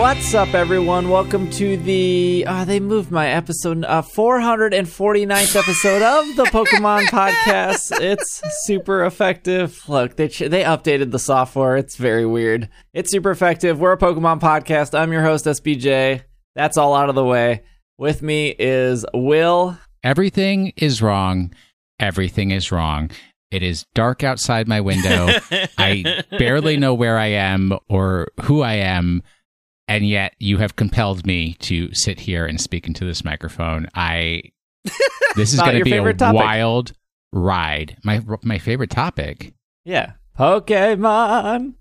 What's up, everyone? Welcome to the, they moved my episode, 449th episode of the Pokemon Podcast. It's super effective. Look, they updated the software. It's very weird. It's super effective. We're a Pokemon Podcast. I'm your host, SBJ. That's all out of the way. With me is Will. Everything is wrong. Everything is wrong. It is dark outside my window. I barely know where I am or who I am. And yet you have compelled me to sit here and speak into this microphone. This is going to be a wild ride. My favorite topic? Yeah. Pokemon.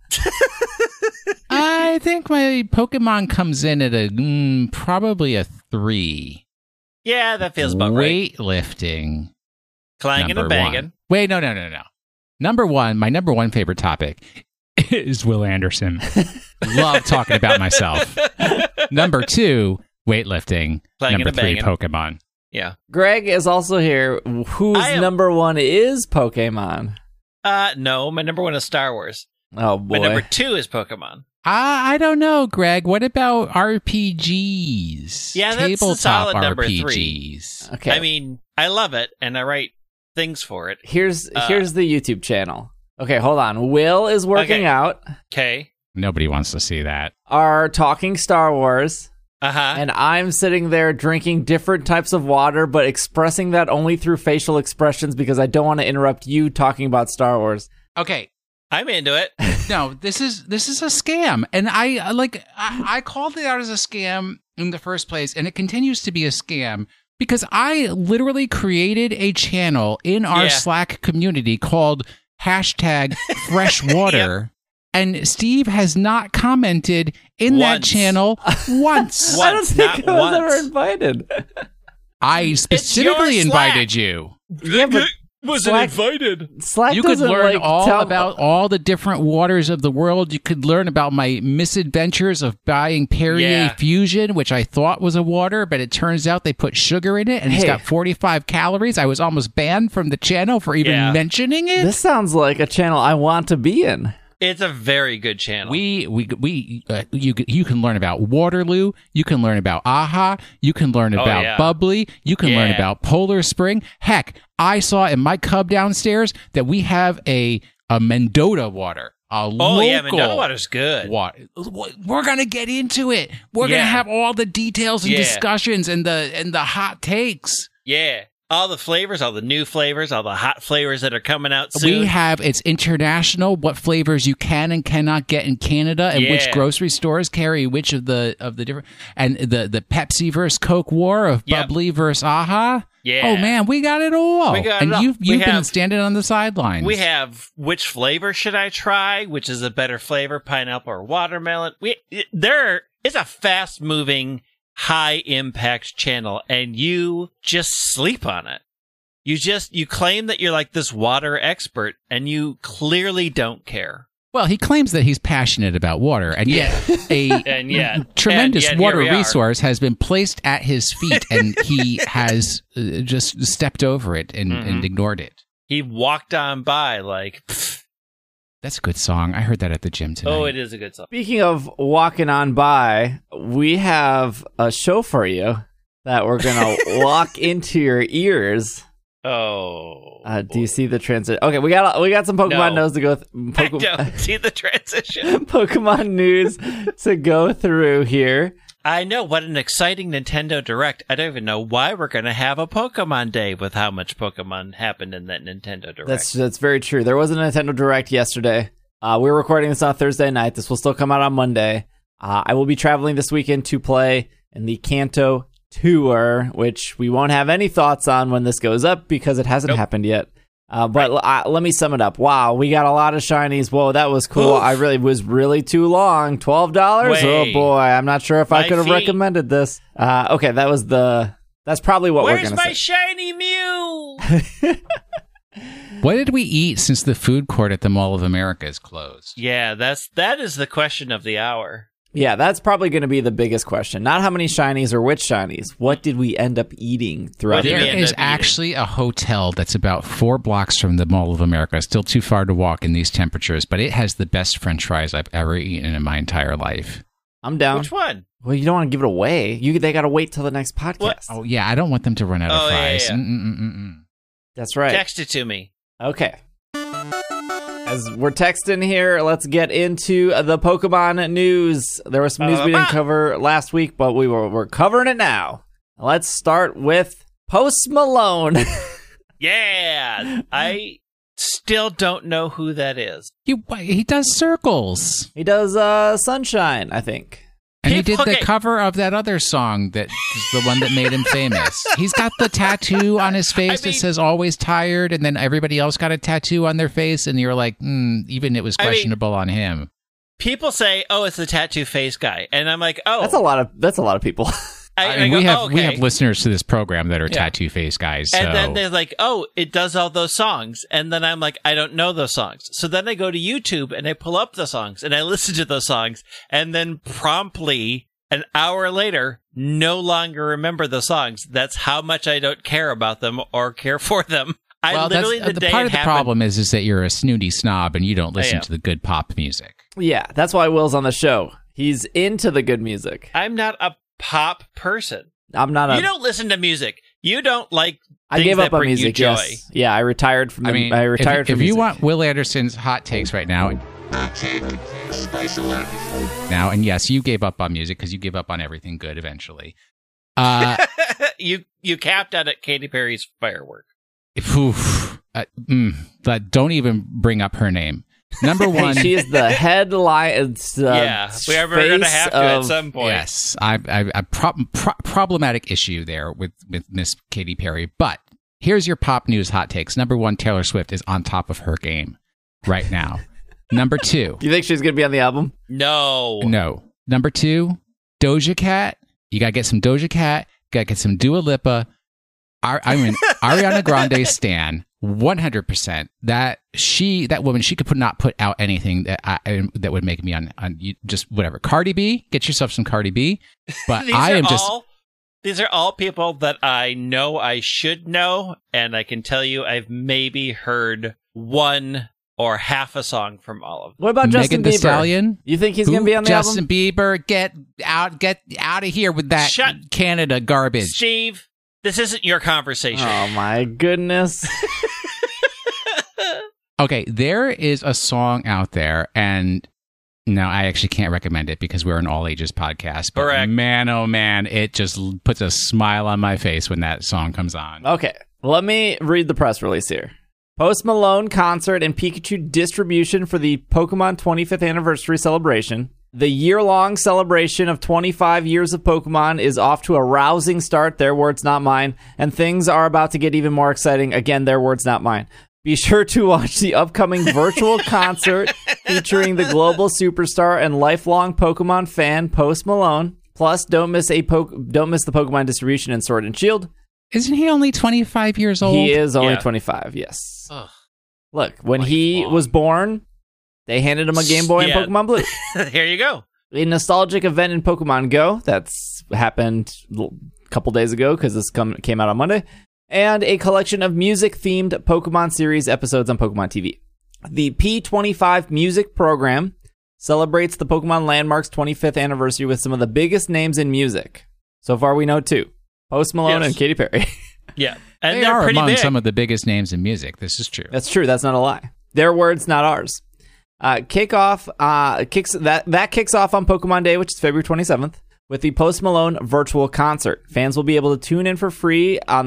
I think my Pokemon comes in at probably a 3. Yeah, that feels about right. Weightlifting. Clanging and banging. Wait, no. My number one favorite topic is Will Anderson. Love talking about myself. Number 2, weightlifting. Clanging number 3, banging. Pokemon. Yeah. Greg is also here. Whose number 1 is Pokemon? No, my number 1 is Star Wars. Oh, boy. My number 2 is Pokemon. I don't know, Greg. What about RPGs? Yeah, that's Tabletop a solid number RPGs. 3. Okay. I mean, I love it, and I write things for it. Here's the YouTube channel. Okay, hold on. Will is working out. Okay. Nobody wants to see that. Are talking Star Wars. Uh-huh. And I'm sitting there drinking different types of water, but expressing that only through facial expressions because I don't want to interrupt you talking about Star Wars. Okay. I'm into it. No, this is a scam. And I called it out as a scam in the first place, and it continues to be a scam because I literally created a channel in our Slack community called #FreshWater. And Steve has not commented in that channel once. I don't think I was ever invited. I specifically invited you. Yeah, but wasn't invited. Slack you could learn about all the different waters of the world. You could learn about my misadventures of buying Perrier Fusion, which I thought was a water, but it turns out they put sugar in it, and it's got 45 calories. I was almost banned from the channel for even mentioning it. This sounds like a channel I want to be in. It's a very good channel. You can learn about Waterloo. You can learn about AHA. You can learn about Bubbly. You can learn about Polar Spring. Heck, I saw in my cub downstairs that we have a Mendota water. Mendota water's good. We're gonna get into it. We're gonna have all the details and discussions and the hot takes. Yeah. All the flavors, all the new flavors, all the hot flavors that are coming out soon. It's international, what flavors you can and cannot get in Canada, and which grocery stores carry which of the different, and the Pepsi versus Coke war of Bubbly versus AHA. Yeah. Oh man, we got it all. You've been standing on the sidelines. We have which flavor should I try? Which is a better flavor, pineapple or watermelon? It's a fast moving, high impact channel, and you just sleep on it. You claim that you're like this water expert, and you clearly don't care. Well, he claims that he's passionate about water, and yet tremendous water resource has been placed at his feet, and he has just stepped over it and ignored it. He walked on by like... Pfft. That's a good song. I heard that at the gym tonight. Oh, it is a good song. Speaking of walking on by, we have a show for you that we're going to walk into your ears. Oh. Do you see the transition? Okay, we got some Pokemon news to go I don't see the transition. Pokemon news to go through here. I know, what an exciting Nintendo Direct. I don't even know why we're going to have a Pokemon Day with how much Pokemon happened in that Nintendo Direct. That's very true. There was a Nintendo Direct yesterday. We're recording this on Thursday night. This will still come out on Monday. I will be traveling this weekend to play in the Kanto Tour, which we won't have any thoughts on when this goes up because it hasn't happened yet. But let me sum it up. Wow, we got a lot of shinies. Whoa, that was cool. Oof. Was really too long. $12? Oh boy, I'm not sure if I could have recommended this. Okay, that's probably what we're going to say. Where's my shiny Mew? What did we eat since the food court at the Mall of America is closed? Yeah, that is the question of the hour. Yeah, that's probably going to be the biggest question. Not how many shinies or which shinies. What did we end up eating throughout the There day? is actually a hotel that's about 4 blocks from the Mall of America. Still too far to walk in these temperatures, but it has the best French fries I've ever eaten in my entire life. I'm down. Which one? Well, you don't want to give it away. They got to wait till the next podcast. What? Oh, yeah, I don't want them to run out of fries. Yeah. That's right. Text it to me. Okay. As we're texting here, let's get into the Pokemon news. There was some news we didn't cover last week, but we're covering it now. Let's start with Post Malone. Yeah. I still don't know who that is. He does circles. He does Sunshine, I think. And he did the cover of that other song that is the one that made him famous. He's got the tattoo on his face that says always tired, and then everybody else got a tattoo on their face, and you're like, even it was questionable on him. People say, oh, it's the tattoo face guy. And I'm like, oh. That's a lot of people. We have listeners to this program that are tattoo face guys. So. And then they're like, oh, it does all those songs. And then I'm like, I don't know those songs. So then I go to YouTube and I pull up the songs and I listen to those songs. And then promptly an hour later, no longer remember the songs. That's how much I don't care about them or care for them. Part of the problem is that you're a snooty snob and you don't listen to the good pop music. Yeah, that's why Will's on the show. He's into the good music. I'm not a pop person. I'm not. You don't listen to music. You don't like. I gave up on music. Joy. Yes. Yeah, I retired from. I retired from if music. you want Will Anderson's hot takes right now, and yes, you gave up on music because you give up on everything good eventually. You capped out at Katy Perry's Firework. But don't even bring up her name. Number one, she is the headline. We are going to have to at some point. Yes, I problematic issue there with Miss Katy Perry. But here's your pop news hot takes. Number one, Taylor Swift is on top of her game right now. Number two, you think she's going to be on the album? No. Number two, Doja Cat. You got to get some Doja Cat. Got to get some Dua Lipa. Ariana Grande stan. 100%. That woman, she could not put out anything that would make me on just whatever. Cardi B, get yourself some Cardi B. But these are all people that I know I should know, and I can tell you I've maybe heard one or half a song from all of them. What about Justin Megan Thee Bieber? Stallion? You think he's going to be on the Justin album? Bieber, get out of here with that Canada garbage. Steve, this isn't your conversation. Oh my goodness. Okay, there is a song out there, and no, I actually can't recommend it because we're an all ages podcast. But correct. Man, oh man, it just puts a smile on my face when that song comes on. Okay, let me read the press release here. Post Malone concert and Pikachu distribution for the Pokemon 25th anniversary celebration. The year-long celebration of 25 years of Pokemon is off to a rousing start. Their words, not mine. And things are about to get even more exciting. Again, their words, not mine. Be sure to watch the upcoming virtual concert featuring the global superstar and lifelong Pokemon fan Post Malone. Plus, don't miss the Pokemon distribution in Sword and Shield. Isn't he only 25 years old? He is only 25, yes. Ugh. Look, when he was born, they handed him a Game Boy and Pokemon Blue. Here you go. A nostalgic event in Pokemon Go that's happened a couple days ago because this came out on Monday. And a collection of music-themed Pokemon series episodes on Pokemon TV. The P25 music program celebrates the Pokemon Landmark's 25th anniversary with some of the biggest names in music. So far, we know two. Post Malone and Katy Perry. Yeah. And they they're are pretty among big. some of the biggest names in music. This is true. That's true. That's not a lie. Their words, not ours. Kicks off on Pokemon Day, which is February 27th. With the Post Malone virtual concert, fans will be able to tune in for free on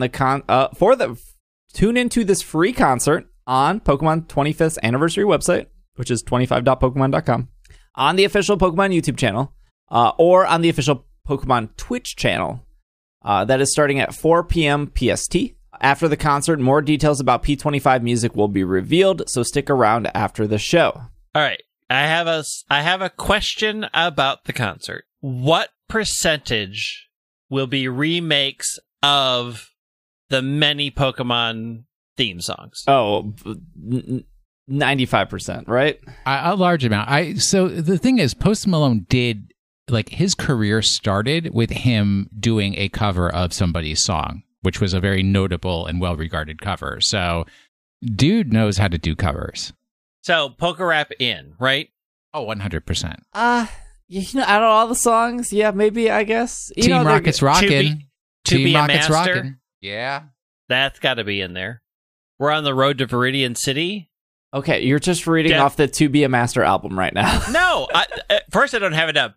tune into this free concert on Pokemon 25th anniversary website, which is 25.pokemon.com, on the official Pokemon YouTube channel, or on the official Pokemon Twitch channel. That is starting at 4 p.m. PST. After the concert, more details about P25 music will be revealed, so stick around after the show. All right. I have a question about the concert. What percentage will be remakes of the many Pokemon theme songs? Oh, 95%, right? A large amount. So the thing is, Post Malone did, like, his career started with him doing a cover of somebody's song, which was a very notable and well-regarded cover. So dude knows how to do covers. So Pokerap in, right? Oh, 100%. out of all the songs, yeah, maybe, I guess. Team Rocket's rockin'. To Be Team a Rocket's Master. rockin'. Yeah. That's got to be in there. We're on the road to Viridian City. Okay, you're just reading off the To Be a Master album right now. No, first I don't have it up.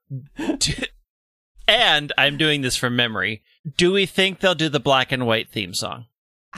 And I'm doing this from memory. Do we think they'll do the Black and White theme song?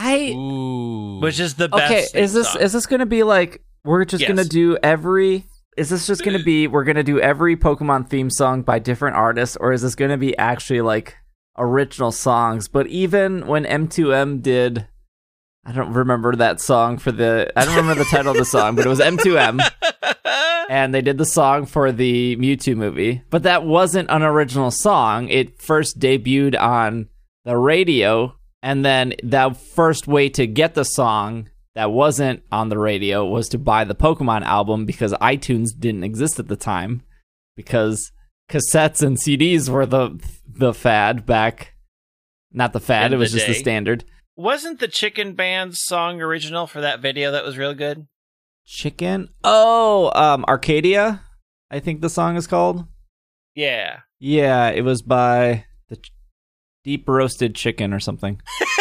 Ooh. Which is the best Okay, theme is song. this going to be like, we're just Yes. going to do every... Is this just going to be, we're going to do every Pokemon theme song by different artists, or is this going to be actually like original songs? But even when M2M did, I don't remember that song I don't remember the title of the song, but it was M2M, and they did the song for the Mewtwo movie. But that wasn't an original song. It first debuted on the radio, and then the first way to get the song that wasn't on the radio was to buy the Pokemon album, because iTunes didn't exist at the time, because cassettes and CDs were the fad back. Not the fad, it was just the standard. Wasn't the Chicken Band's song original for that video that was real good? Chicken? Oh, Arcadia, I think the song is called. Yeah. Yeah, it was by the Deep Roasted Chicken or something.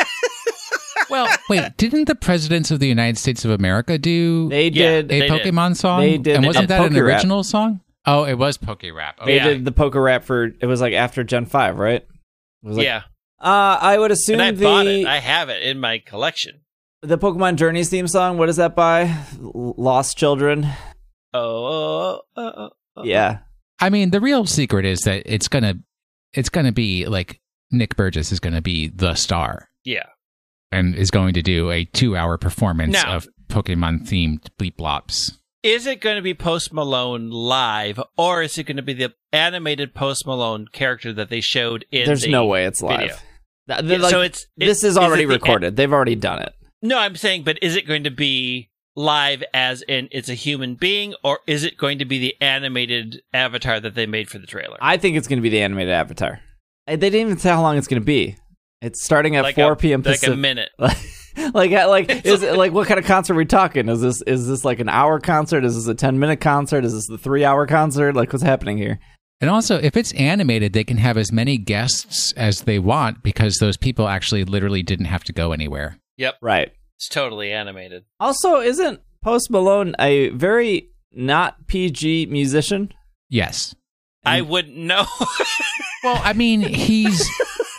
Well, wait, didn't the presidents of the United States of America do They did. a Pokemon song? They did. And wasn't A that an Poke Rap. original song? Oh, it was Poke Rap. They Okay. did the Poke Rap for, it was like after Gen 5, right? It was like, Yeah. I would assume And I bought it. I have it in my collection. the Pokemon Journeys theme song, what is that by? Lost Children? Oh. Yeah. I mean, the real secret is that it's gonna be like Nick Burgess is gonna be the star Yeah. and is going to do a 2-hour performance Now- of Pokemon themed bleep blops. Is it going to be Post Malone live, or is it going to be the animated Post Malone character that they showed in There's the no way it's video? live. Yeah, so this is already recorded. They've already done it. No, I'm saying, but is it going to be live as in it's a human being, or is it going to be the animated avatar that they made for the trailer? I think it's going to be the animated avatar. They didn't even say how long it's going to be. It's starting at Like 4 a- p.m. like Pacific. a minute. Is it like, what kind of concert are we talking? Is this like an hour concert? Is this a 10-minute concert? Is this the 3-hour concert? Like, what's happening here? And also, if it's animated, they can have as many guests as they want because those people actually literally didn't have to go anywhere. Yep, Right. it's totally animated. Also, isn't Post Malone a very not PG musician? Yes. I wouldn't know. Well, I mean, he's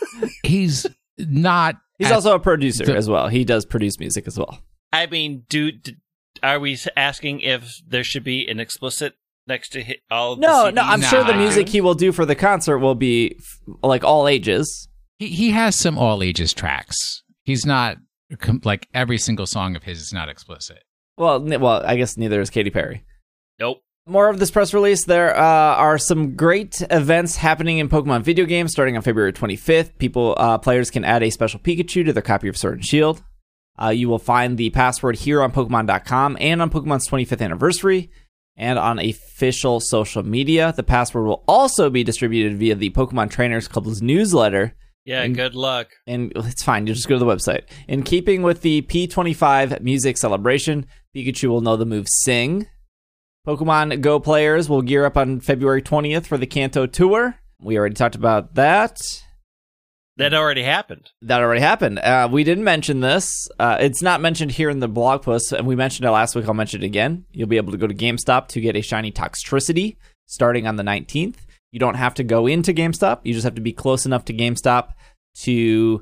not. He's at- also a producer the- as well. He does produce music as well. I mean, are we asking if there should be an explicit next to all of the No, CDs? I'm sure the Nah. music he will do for the concert will be like all ages. He has some all ages tracks. He's not like every single song of his is not explicit. Well, I guess neither is Katy Perry. Nope. More of this press release. There are some great events happening in Pokemon video games starting on February 25th. Players can add a special Pikachu to their copy of Sword and Shield. You will find the password here on Pokemon.com and on Pokemon's 25th anniversary and on official social media. The password will also be distributed via the Pokemon Trainers Club's newsletter. Yeah, good luck. And it's fine, you just go to the website. In keeping with the P25 music celebration, Pikachu will know the move Sing. Pokemon Go players will gear up on February 20th for the Kanto Tour. We already talked about that. That already happened. That already happened. We didn't mention this. It's not mentioned here in the blog post, and we mentioned it last week. I'll mention it again. You'll be able to go to GameStop to get a shiny Toxtricity starting on the 19th. You don't have to go into GameStop. You just have to be close enough to GameStop to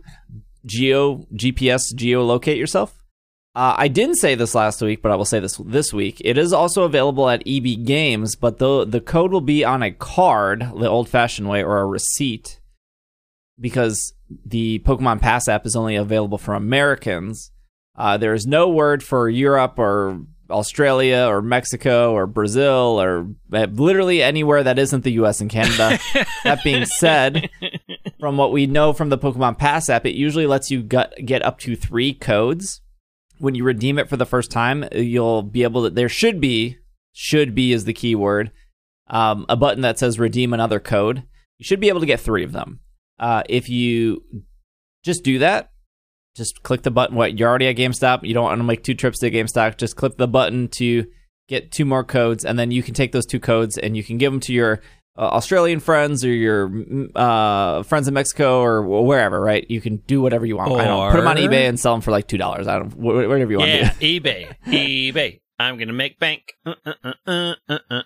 GPS geolocate yourself. I didn't say this last week, but I will say this week. It is also available at EB Games, but the code will be on a card, the old-fashioned way, or a receipt, because the Pokemon Pass app is only available for Americans. There is no word for Europe or Australia or Mexico or Brazil or literally anywhere that isn't the US and Canada. That being said, from what we know from the Pokemon Pass app, it usually lets you get up to 3 codes. When you redeem it for the first time, you'll be able to, there should be is the key word, a button that says redeem another code. You should be able to get 3 of them. If you just do that, just click the button. You're already at GameStop. You don't want to make 2 trips to GameStop. Just click the button to get 2 more codes, and then you can take those 2 codes and you can give them to your Australian friends or your friends in Mexico or wherever, right? You can do whatever you want. I don't put them on eBay and sell them for like $2. I don't, whatever you want to do. Yeah, eBay. I'm going to make bank. No,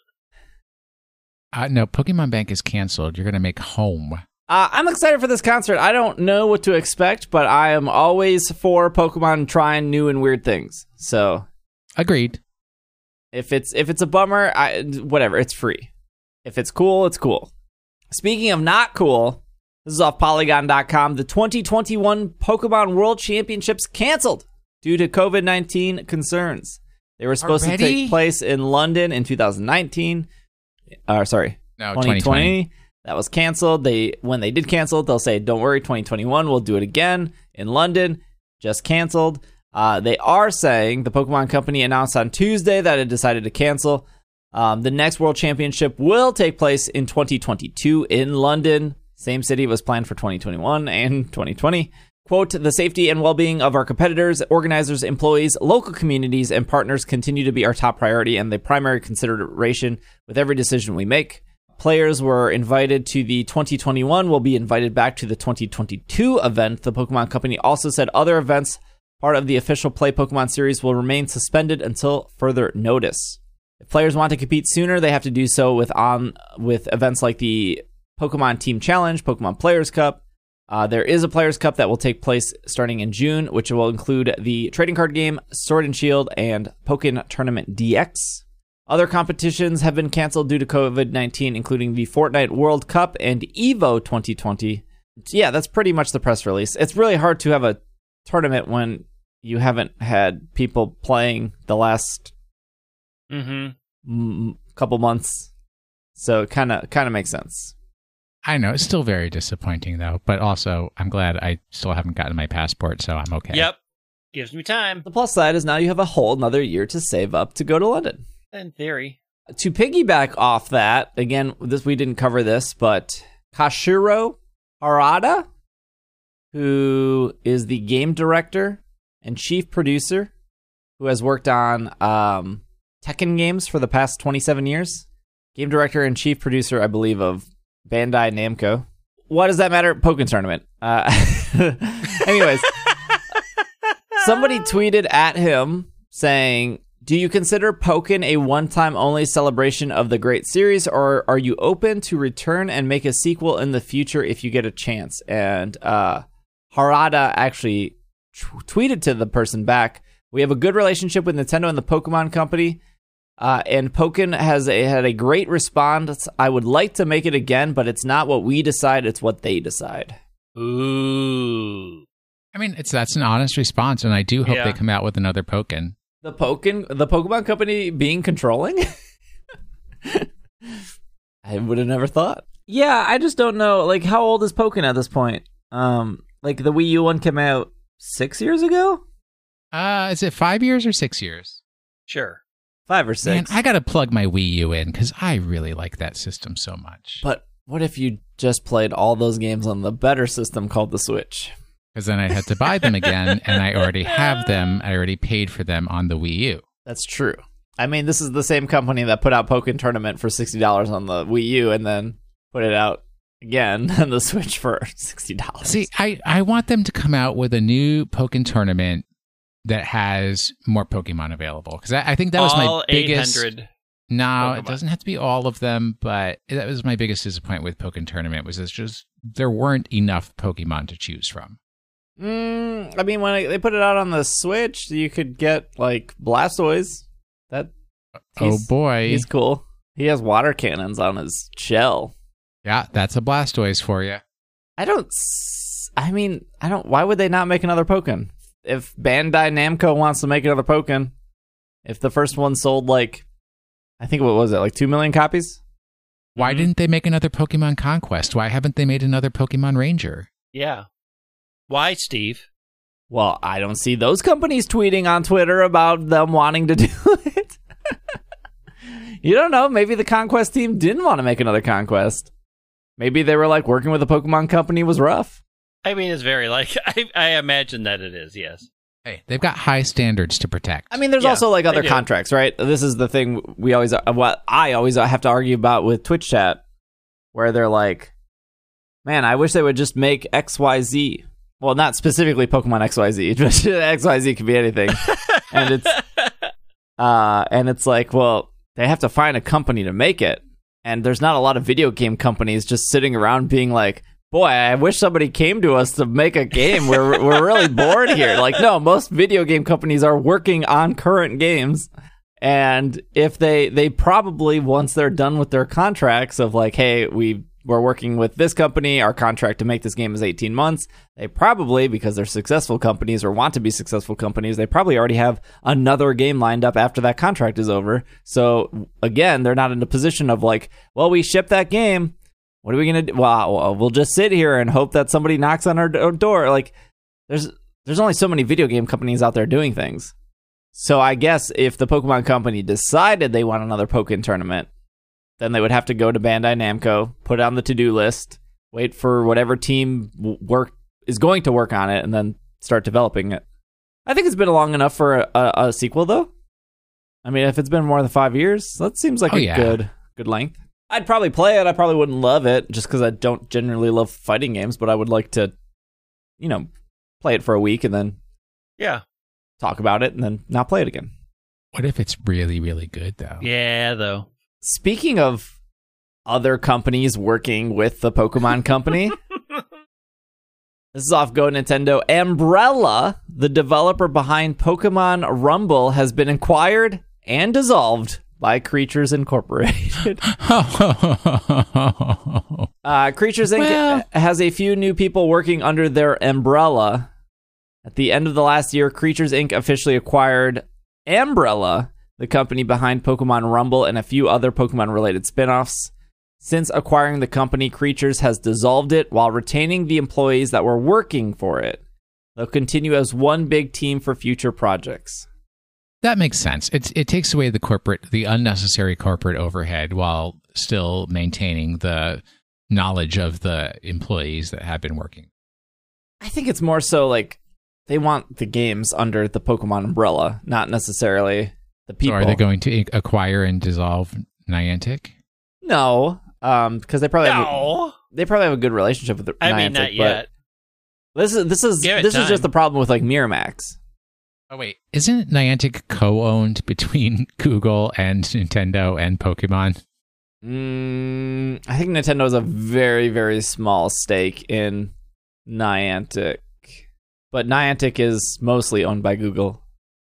Pokemon Bank is canceled. You're going to make home. I'm excited for this concert. I don't know what to expect, but I am always for Pokemon trying new and weird things. So, agreed. If it's a bummer, whatever. It's free. If it's cool, it's cool. Speaking of not cool, this is off Polygon.com. The 2021 Pokemon World Championships canceled due to COVID-19 concerns. They were supposed to take place in London in 2019. No, 2020. That was canceled. When they did cancel it, they'll say, don't worry, 2021, we'll do it again in London. Just canceled. They are saying, the Pokemon Company announced on Tuesday that it decided to cancel. The next World Championship will take place in 2022 in London. Same city was planned for 2021 and 2020. Quote, the safety and well-being of our competitors, organizers, employees, local communities, and partners continue to be our top priority and the primary consideration with every decision we make. Players were invited to the 2021 will be invited back to the 2022 event. The Pokemon Company also said other events, part of the official Play Pokemon series, will remain suspended until further notice. If players want to compete sooner, they have to do so with events like the Pokemon Team Challenge, Pokemon Players Cup. There is a Players Cup that will take place starting in June, which will include the trading card game, Sword and Shield, and Pokken Tournament DX. Other competitions have been canceled due to COVID-19, including the Fortnite World Cup and EVO 2020. Yeah, that's pretty much the press release. It's really hard to have a tournament when you haven't had people playing the last couple months. So it kind of makes sense. I know. It's still very disappointing, though. But also, I'm glad I still haven't gotten my passport, so I'm okay. Yep. Gives me time. The plus side is now you have a whole another year to save up to go to London. In theory. To piggyback off that, again, we didn't cover this, but Kashiro Harada, who is the game director and chief producer, who has worked on Tekken games for the past 27 years. Game director and chief producer, I believe, of Bandai Namco. Why does that matter? Pokken Tournament. Anyways, somebody tweeted at him saying, do you consider Pokken a one-time only celebration of the great series, or are you open to return and make a sequel in the future if you get a chance? And Harada actually tweeted to the person back, we have a good relationship with Nintendo and the Pokemon Company, and Pokken has had a great response. I would like to make it again, but it's not what we decide, it's what they decide. Ooh. I mean, that's an honest response, and I do hope they come out with another Pokken. The Pokemon Company being controlling? I would have never thought. Yeah, I just don't know. Like, how old is Pokken at this point? Like, the Wii U one came out 6 years ago? Is it 5 years or 6 years? Sure. 5 or 6. Man, I gotta plug my Wii U in, because I really like that system so much. But what if you just played all those games on the better system called the Switch? Because then I had to buy them again, and I already have them. I already paid for them on the Wii U. That's true. I mean, this is the same company that put out Pokken Tournament for $60 on the Wii U and then put it out again on the Switch for $60. See, I want them to come out with a new Pokken Tournament that has more Pokemon available. Because I think that was my biggest... 800 No, Pokemon. It doesn't have to be all of them, but that was my biggest disappointment with Pokken Tournament, was it's just there weren't enough Pokemon to choose from. I mean, when they put it out on the Switch, you could get, like, Blastoise. Oh, boy. He's cool. He has water cannons on his shell. Yeah, that's a Blastoise for you. Why would they not make another Pokken? If Bandai Namco wants to make another Pokken, if the first one sold, like, I think, what was it, like 2 million copies? Why didn't they make another Pokemon Conquest? Why haven't they made another Pokemon Ranger? Yeah. Why, Steve? Well, I don't see those companies tweeting on Twitter about them wanting to do it. You don't know. Maybe the Conquest team didn't want to make another Conquest. Maybe they were like, working with the Pokemon Company was rough. I mean, it's very like, I imagine that it is, yes. Hey, they've got high standards to protect. I mean, there's also like other contracts, right? This is the thing I always have to argue about with Twitch chat. where they're like, man, I wish they would just make XYZ. Well, not specifically Pokemon XYZ, but XYZ could be anything. And it's like, well, they have to find a company to make it. And there's not a lot of video game companies just sitting around being like, boy, I wish somebody came to us to make a game. We're really bored here. Like, no, most video game companies are working on current games. And if they probably, once they're done with their contracts of like, hey, we're working with this company, our contract to make this game is 18 months, they probably, because they're successful companies or want to be successful companies, they probably already have another game lined up after that contract is over. So again, they're not in a position of like, well, we shipped that game. What are we going to do? Well, we'll just sit here and hope that somebody knocks on our door. Like, there's only so many video game companies out there doing things. So I guess if the Pokemon Company decided they want another Pokken tournament, then they would have to go to Bandai Namco, put it on the to-do list, wait for whatever team is going to work on it, and then start developing it. I think it's been long enough for a sequel, though. I mean, if it's been more than 5 years, that seems like good length. I'd probably play it. I probably wouldn't love it, just because I don't generally love fighting games, but I would like to, play it for a week and then talk about it and then not play it again. What if it's really, really good, though? Yeah, though. Speaking of other companies working with the Pokemon Company, this is off Go Nintendo. Umbrella, the developer behind Pokemon Rumble, has been acquired and dissolved by Creatures Incorporated. Creatures Inc. has a few new people working under their umbrella. At the end of the last year, Creatures Inc. officially acquired Umbrella, the company behind Pokemon Rumble and a few other Pokemon-related spin-offs. Since acquiring the company, Creatures has dissolved it while retaining the employees that were working for it. They'll continue as one big team for future projects. That makes sense. It takes away the unnecessary corporate overhead while still maintaining the knowledge of the employees that have been working. I think it's more so like they want the games under the Pokemon umbrella, not necessarily the people. So are they going to acquire and dissolve Niantic? No, because they probably have a good relationship with Niantic. I mean, not yet. This is just the problem with like Miramax. Oh wait, isn't Niantic co-owned between Google and Nintendo and Pokemon? I think Nintendo has a very, very small stake in Niantic, but Niantic is mostly owned by Google.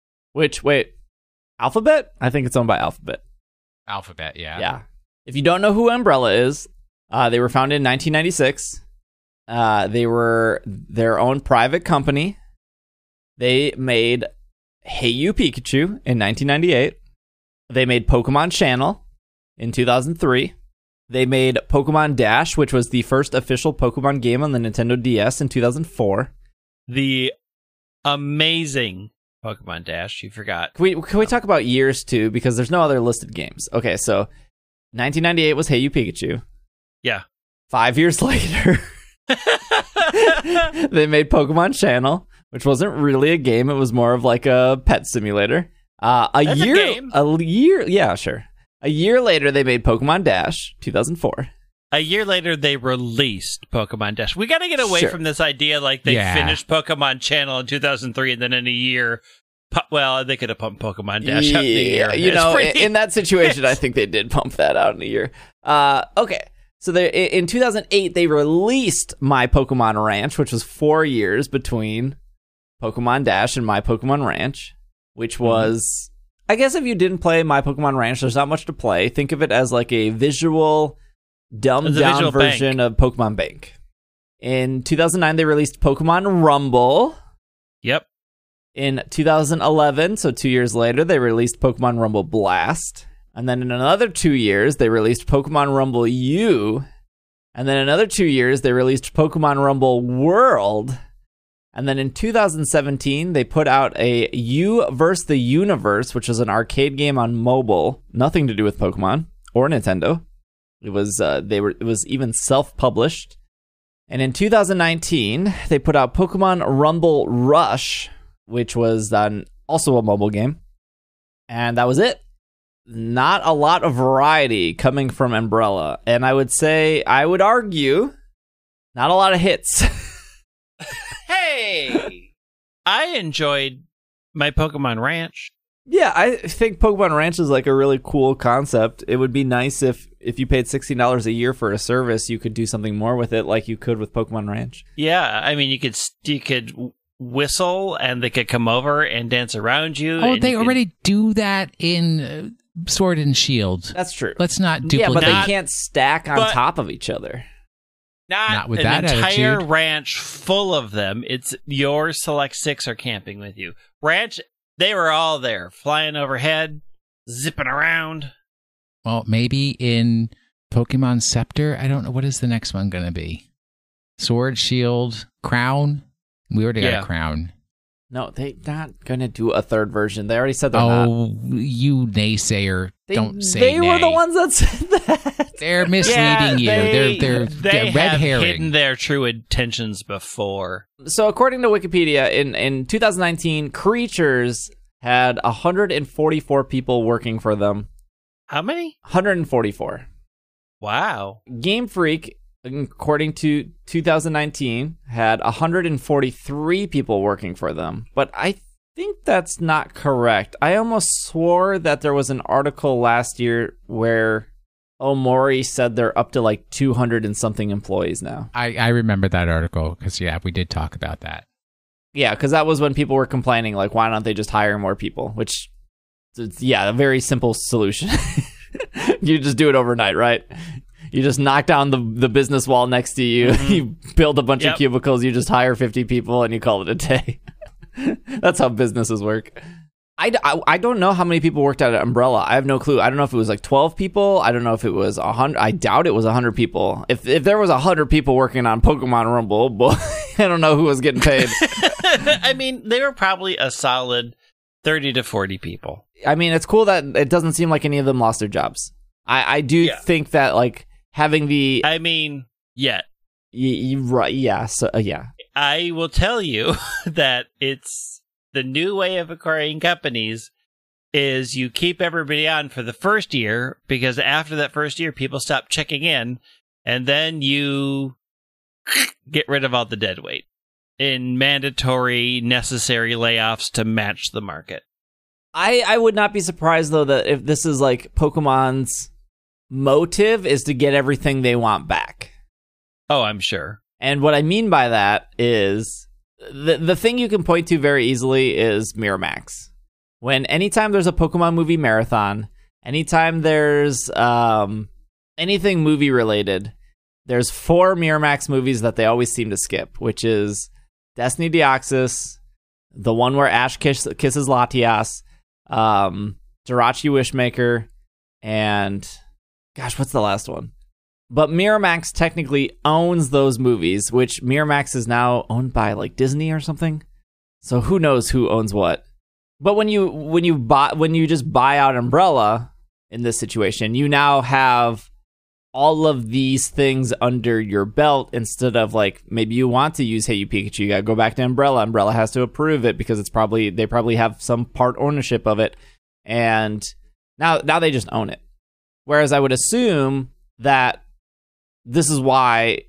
Alphabet? I think it's owned by Alphabet. Alphabet, yeah. Yeah. If you don't know who Umbrella is, they were founded in 1996. They were their own private company. They made Hey You Pikachu in 1998. They made Pokemon Channel in 2003. They made Pokemon Dash, which was the first official Pokemon game on the Nintendo DS in 2004. The amazing Pokemon Dash, you forgot. Can we talk about years too? Because there's no other listed games. Okay, so 1998 was Hey You Pikachu. Yeah. 5 years later, they made Pokemon Channel, which wasn't really a game. It was more of like a pet simulator. A year later, they made Pokemon Dash, 2004. A year later, they released Pokemon Dash. We got to get away from this idea like they finished Pokemon Channel in 2003 and then in a year, they could have pumped Pokemon Dash out in a year. In that situation, I think they did pump that out in a year. Okay. So in 2008, they released My Pokemon Ranch, which was 4 years between Pokemon Dash and My Pokemon Ranch, which was, I guess if you didn't play My Pokemon Ranch, there's not much to play. Think of it as like a visual, dumbed-down version of Pokemon Bank. In 2009, they released Pokemon Rumble. Yep. In 2011, so 2 years later, they released Pokemon Rumble Blast. And then in another 2 years, they released Pokemon Rumble U. And then another 2 years, they released Pokemon Rumble World. And then in 2017, they put out a U vs. the Universe, which was an arcade game on mobile. Nothing to do with Pokemon or Nintendo. It was it was even self-published. And in 2019, they put out Pokemon Rumble Rush, which was also a mobile game. And that was it. not a lot of variety coming from Umbrella. And I would argue, not a lot of hits. Hey! I enjoyed my Pokemon Ranch. Yeah, I think Pokemon Ranch is like a really cool concept. It would be nice if you paid $60 a year for a service, you could do something more with it like you could with Pokemon Ranch. Yeah, I mean, you could whistle and they could come over and dance around you. Oh, they already do that in Sword and Shield. That's true. Let's not duplicate. Yeah, but they can't stack on top of each other. Not with an that entire attitude. ranch full of them. It's your select 6 are camping with you. Ranch, they were all there, flying overhead, zipping around. Well, maybe in Pokemon Scepter. I don't know. What is the next one going to be? Sword, Shield, Crown? We already got a Crown. No, they're not going to do a third version. They already said they're not. Oh, you naysayer. Don't say They nay. were the ones that said that. They're misleading you. They're They red have herring. hidden their true intentions before. So according to Wikipedia, in 2019, Creatures had 144 people working for them. How many? 144. Wow. Game Freak, according to 2019, had 143 people working for them. But I think that's not correct. I almost swore that there was an article last year where Omori said they're up to like 200 and something employees now. I remember that article because, we did talk about that. Yeah, because that was when people were complaining, like, why don't they just hire more people? Which, a very simple solution. You just do it overnight, right? You just knock down the business wall next to you. Mm-hmm. You build a bunch of cubicles. You just hire 50 people and you call it a day. That's how businesses work. I don't know how many people worked at Umbrella. I have no clue. I don't know if it was like 12 people. I don't know if it was 100. I doubt it was 100 people. If there was 100 people working on Pokemon Rumble, boy, I don't know who was getting paid. I mean, they were probably a solid 30 to 40 people. I mean, it's cool that it doesn't seem like any of them lost their jobs. I do think that, like, having the... I mean, yet. Right, yeah, so, yeah. I will tell you that it's the new way of acquiring companies is you keep everybody on for the first year, because after that first year, people stop checking in, and then you get rid of all the dead weight in mandatory, necessary layoffs to match the market. I would not be surprised, though, that if this is like Pokemon's motive is to get everything they want back. Oh, I'm sure. And what I mean by that is the thing you can point to very easily is Miramax. Anytime there's a Pokemon movie marathon, anytime there's anything movie related, there's 4 Miramax movies that they always seem to skip, which is Destiny Deoxys, the one where Ash kisses Latias, Jirachi Wishmaker, and gosh, what's the last one? But Miramax technically owns those movies, which Miramax is now owned by like Disney or something. So who knows who owns what? But when you just buy out Umbrella in this situation, you now have all of these things under your belt instead of like maybe you want to use Hey You Pikachu, you gotta go back to Umbrella. Umbrella has to approve it because they probably have some part ownership of it, and now they just own it. Whereas I would assume that this is why,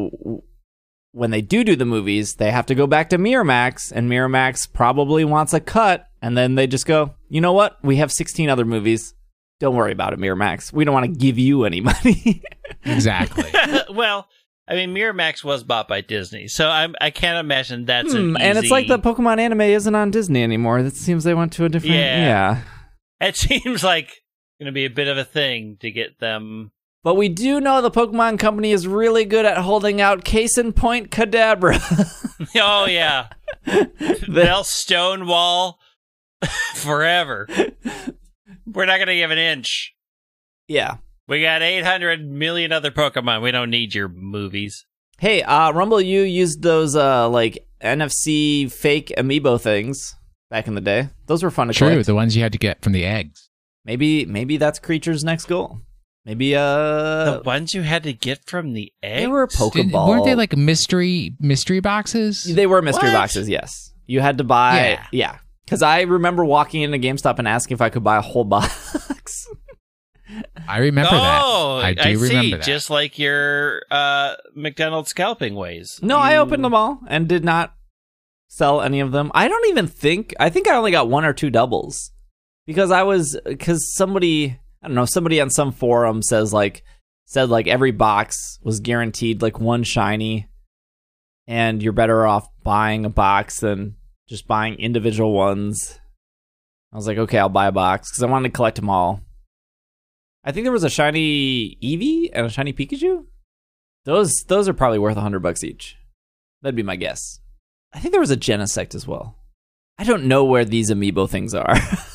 when they do the movies, they have to go back to Miramax, and Miramax probably wants a cut, and then they just go, you know what? We have 16 other movies. Don't worry about it, Miramax. We don't want to give you any money. Exactly. Well, I mean, Miramax was bought by Disney, so I can't imagine that's an easy... And it's like the Pokemon anime isn't on Disney anymore. It seems they went to a different... Yeah. It seems like going to be a bit of a thing to get them... But we do know the Pokemon Company is really good at holding out. Case in point, Kadabra. Oh, yeah. They'll stonewall forever. We're not going to give an inch. Yeah. We got 800 million other Pokemon. We don't need your movies. Hey, Rumble, you used those like NFC fake amiibo things back in the day. Those were fun to collect. True, the ones you had to get from the eggs. Maybe that's Creature's next goal. Maybe the ones you had to get from the eggs? They were Pokeball. Weren't they like mystery boxes? They were mystery boxes, yes. You had to buy... Yeah. Because I remember walking into GameStop and asking if I could buy a whole box. I remember that. Oh, I do see. remember that. Just like your McDonald's scalping ways. No, I opened them all and did not sell any of them. I think I only got 1 or 2 doubles because somebody, I don't know, somebody on some forum said every box was guaranteed like 1 shiny, and you're better off buying a box than just buying individual ones. I was like, okay, I'll buy a box because I wanted to collect them all. I think there was a shiny Eevee and a shiny Pikachu. Those are probably worth $100 each. That'd be my guess. I think there was a Genesect as well. I don't know where these amiibo things are.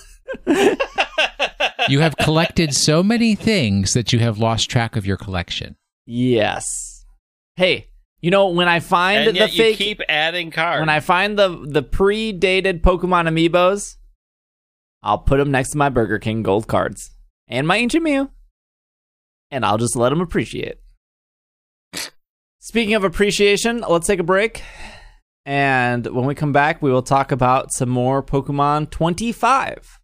You have collected so many things that you have lost track of your collection. Yes. Hey, when I find and yet the fake, you keep adding cards. when I find the pre-dated Pokemon amiibos, I'll put them next to my Burger King gold cards and my Ancient Mew, and I'll just let them appreciate. Speaking of appreciation, let's take a break. And when we come back, we will talk about some more Pokemon 25.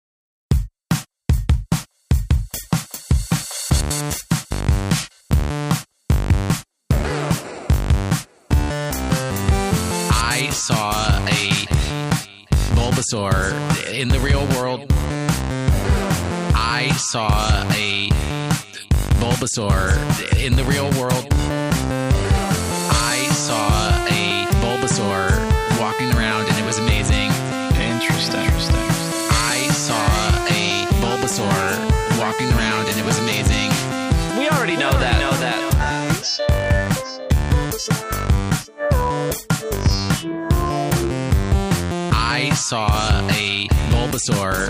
I saw a Bulbasaur in the real world. I saw a Bulbasaur in the real world. I saw a Bulbasaur walking around and it was amazing. Interesting. I saw a Bulbasaur walking around and it was amazing. We already know that. I saw a Bulbasaur.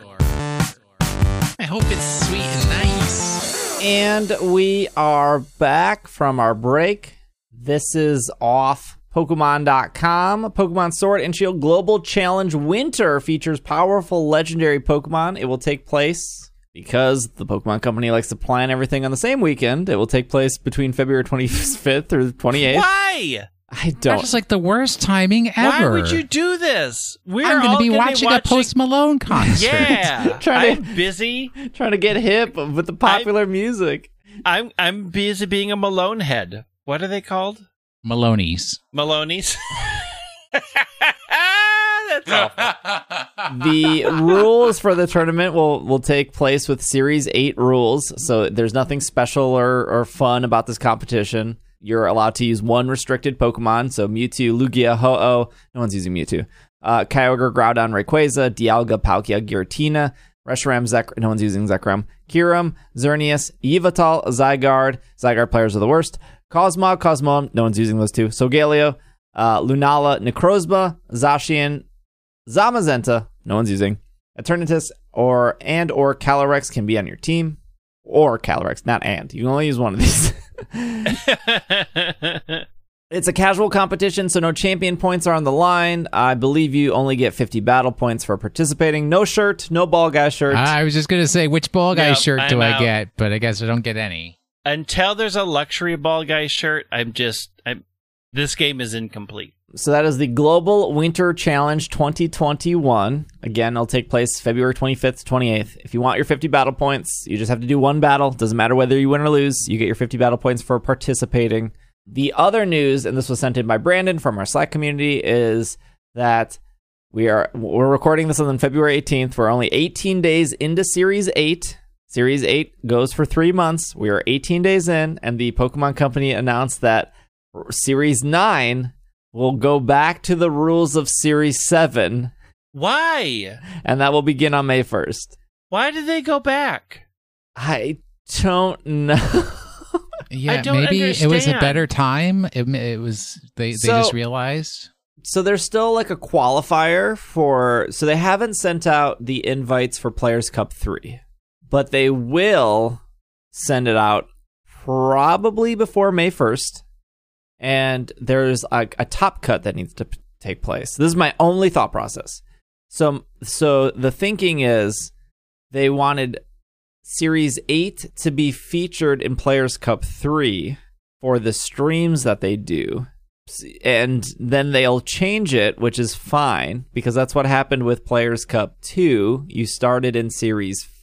I hope it's sweet and nice. And we are back from our break. This is off Pokemon.com. Pokemon Sword and Shield Global Challenge Winter features powerful legendary Pokemon. It will take place, because the Pokemon Company likes to plan everything on the same weekend, it will take place between February 25th through 28th. Why? I don't. That's just like the worst timing ever. Why would you do this? I'm going to be watching a Post Malone concert. Yeah, Trying to- I'm busy. trying to get hip with the popular music. I'm busy being a Malone head. What are they called? Maloney's. Maloney's. That's awful. The rules for the tournament will take place with Series 8 rules, so there's nothing special or fun about this competition. You're allowed to use 1 restricted Pokemon, so Mewtwo, Lugia, Ho-Oh. No one's using Mewtwo. Kyogre, Groudon, Rayquaza, Dialga, Palkia, Giratina, Reshiram, no one's using Zekrom, Kyurem, Xerneas, Yveltal, Zygarde. Zygarde players are the worst. Cosmog, no one's using those 2. Solgaleo, Lunala, Necrozma, Zacian, Zamazenta, no one's using. Eternatus or Calyrex can be on your team. Or Calyrex, not and. You can only use one of these. It's a casual competition, so no champion points are on the line. I believe you only get 50 battle points for participating. No shirt, no ball guy shirt. I was just going to say, which ball guy Yep, shirt do I'm I out. get? But I guess I don't get any. Until there's a luxury ball guy shirt, this game is incomplete. So that is the Global Winter Challenge 2021. Again, it'll take place February 25th to 28th. If you want your 50 battle points, you just have to do 1 battle. Doesn't matter whether you win or lose. You get your 50 battle points for participating. The other news, and this was sent in by Brandon from our Slack community, is that we're recording this on February 18th. We're only 18 days into Series 8. Series 8 goes for 3 months. We are 18 days in, and the Pokemon Company announced that Series 9 will go back to the rules of Series 7, Why? and that will begin on May 1st. Why did they go back? I don't know. Yeah, I don't maybe it was a understand. better time. It was they So- just realized. So there's still like a qualifier so they haven't sent out the invites for Players Cup 3, but they will send it out probably before May 1st. And there's a top cut that needs to take place. This is my only thought process. So the thinking is they wanted Series 8 to be featured in Players Cup 3 for the streams that they do. And then they'll change it, which is fine, because that's what happened with Players Cup 2. You started in Series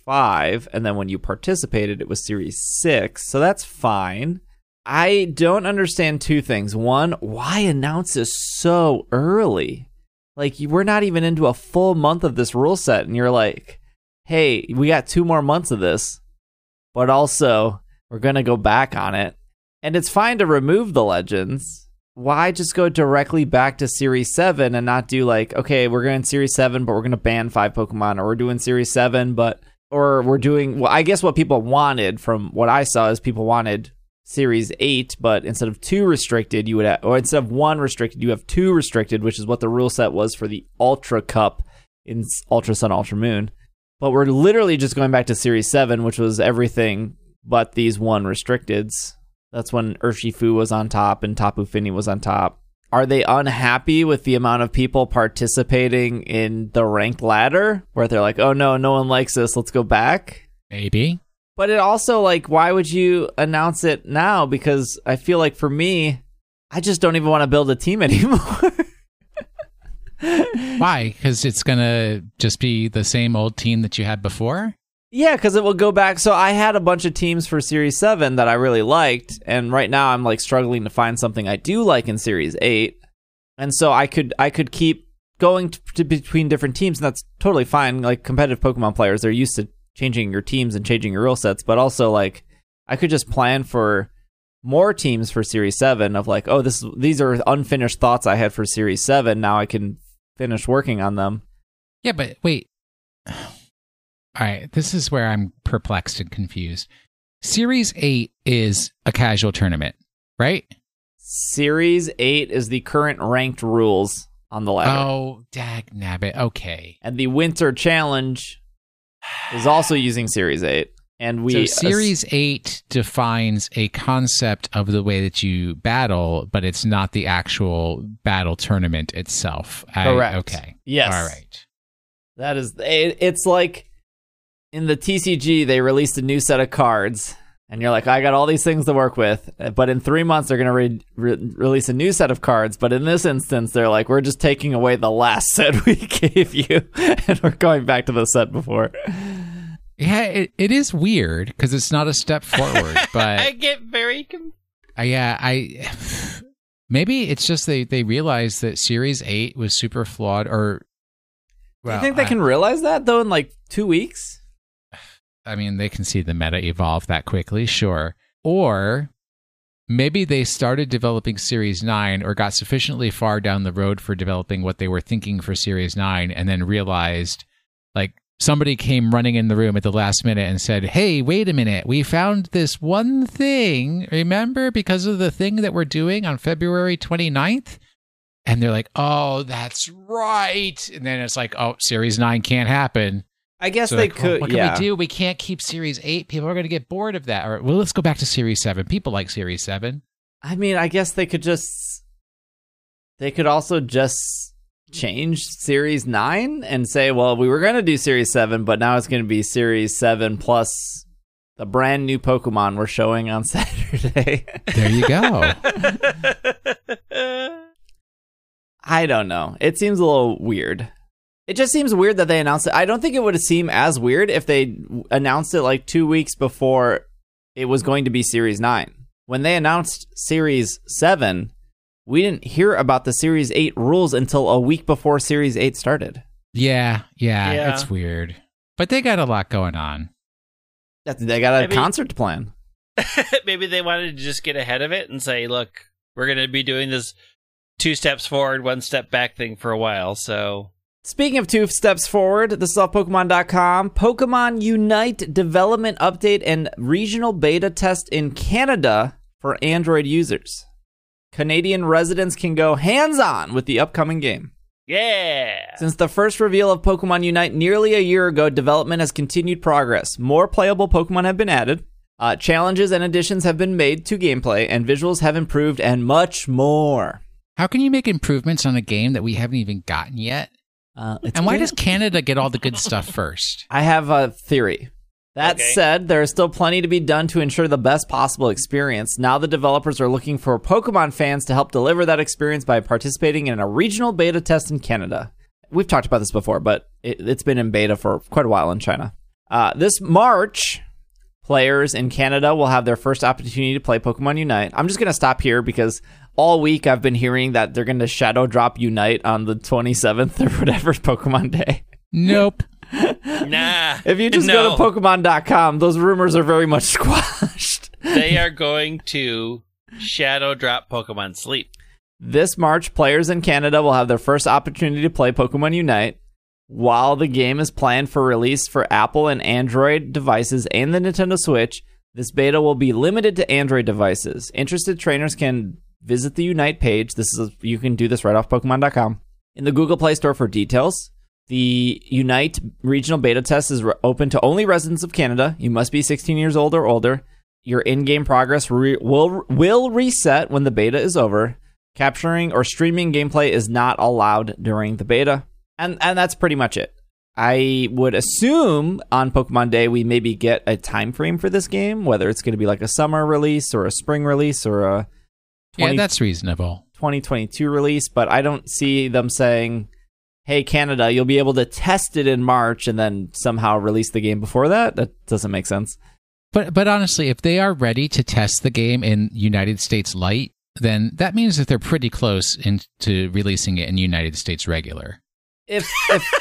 5, and then when you participated, it was Series 6, so that's fine. I don't understand two things. One, why announce this so early? Like, we're not even into a full month of this rule set, and you're like, hey, we got 2 more months of this, but also we're going to go back on it. And it's fine to remove the legends. Why just go directly back to Series 7 and not do like, okay, we're going Series 7, but we're going to ban 5 Pokemon, or we're doing Series 7, or we're doing, well, I guess what people wanted from what I saw is people wanted Series 8, but instead of 2 restricted, you would have, or instead of 1 restricted, you have 2 restricted, which is what the rule set was for the Ultra Cup in Ultra Sun, Ultra Moon. But we're literally just going back to Series 7, which was everything but these 1 restricteds. That's when Urshifu was on top and Tapu Fini was on top. Are they unhappy with the amount of people participating in the ranked ladder? Where they're like, oh no, no one likes this, let's go back? Maybe. But it also, like, why would you announce it now? Because I feel like for me, I just don't even want to build a team anymore. Why? Because it's going to just be the same old team that you had before? Yeah, because it will go back. So I had a bunch of teams for Series 7 that I really liked, and right now I'm like struggling to find something I do like in Series 8. And so I could keep going to between different teams, and that's totally fine. Like, competitive Pokemon players, they're used to changing your teams and changing your rule sets, but also like I could just plan for more teams for Series 7 of like, oh, these are unfinished thoughts I had for Series 7. Now I can finish working on them. Yeah, but wait. All right, this is where I'm perplexed and confused. Series 8 is a casual tournament, right? Series 8 is the current ranked rules on the ladder. Oh, dagnabbit. Okay. And the Winter Challenge is also using Series 8. And so Series 8 defines a concept of the way that you battle, but it's not the actual battle tournament itself. Correct. Okay. Yes. All right. That is, it's like in the TCG, they released a new set of cards, and you're like, I got all these things to work with, but in 3 months, they're going to release a new set of cards. But in this instance, they're like, we're just taking away the last set we gave you, and we're going back to the set before. Yeah, it is weird because it's not a step forward, but I get very maybe it's just they realized that Series 8 was super flawed, or do you think they can realize that though in like 2 weeks? I mean, they can see the meta evolve that quickly, sure. Or maybe they started developing Series 9 or got sufficiently far down the road for developing what they were thinking for Series 9 and then realized, like, somebody came running in the room at the last minute and said, hey, wait a minute, we found this one thing, remember, because of the thing that we're doing on February 29th? And they're like, oh, that's right. And then it's like, oh, Series 9 can't happen. I guess so they like, could. What can we do? We can't keep Series 8. People are going to get bored of that. Or, well, let's go back to Series 7. People like Series 7. I mean, I guess they could also just change Series 9 and say, well, we were going to do Series 7, but now it's going to be Series 7 plus the brand new Pokemon we're showing on Saturday. There you go. I don't know. It seems a little weird. It just seems weird that they announced it. I don't think it would seem as weird if they announced it like 2 weeks before it was going to be Series 9. When they announced Series 7, we didn't hear about the Series 8 rules until a week before Series 8 started. Yeah, it's weird. But they got a lot going on. They got a concert to plan. Maybe they wanted to just get ahead of it and say, look, we're going to be doing this 2 steps forward, 1 step back thing for a while, so... Speaking of 2 steps forward, this is off Pokemon.com. Pokemon Unite development update and regional beta test in Canada for Android users. Canadian residents can go hands-on with the upcoming game. Yeah! Since the first reveal of Pokemon Unite nearly a year ago, development has continued progress. More playable Pokemon have been added. Challenges and additions have been made to gameplay, and visuals have improved, and much more. How can you make improvements on a game that we haven't even gotten yet? And why does Canada get all the good stuff first? I have a theory. That said, there is still plenty to be done to ensure the best possible experience. Now the developers are looking for Pokemon fans to help deliver that experience by participating in a regional beta test in Canada. We've talked about this before, but it's been in beta for quite a while in China. This March, players in Canada will have their first opportunity to play Pokemon Unite. I'm just going to stop here because all week I've been hearing that they're going to shadow drop Unite on the 27th or whatever Pokemon Day. Nope. Nah. If you just go to Pokemon.com, those rumors are very much squashed. They are going to shadow drop Pokemon Sleep. This March, players in Canada will have their first opportunity to play Pokemon Unite. While the game is planned for release for Apple and Android devices and the Nintendo Switch, this beta will be limited to Android devices. Interested trainers can visit the Unite page. You can do this right off Pokemon.com. In the Google Play Store for details. The Unite regional beta test is open to only residents of Canada. You must be 16 years old or older. Your in-game progress will reset when the beta is over. Capturing or streaming gameplay is not allowed during the beta. And that's pretty much it. I would assume on Pokemon Day we maybe get a time frame for this game, whether it's going to be like a summer release or a spring release or a that's reasonable 2022 release, but I don't see them saying, hey, Canada, you'll be able to test it in March and then somehow release the game before that. That doesn't make sense. But honestly, if they are ready to test the game in United States Lite, then that means that they're pretty close into releasing it in United States Regular. If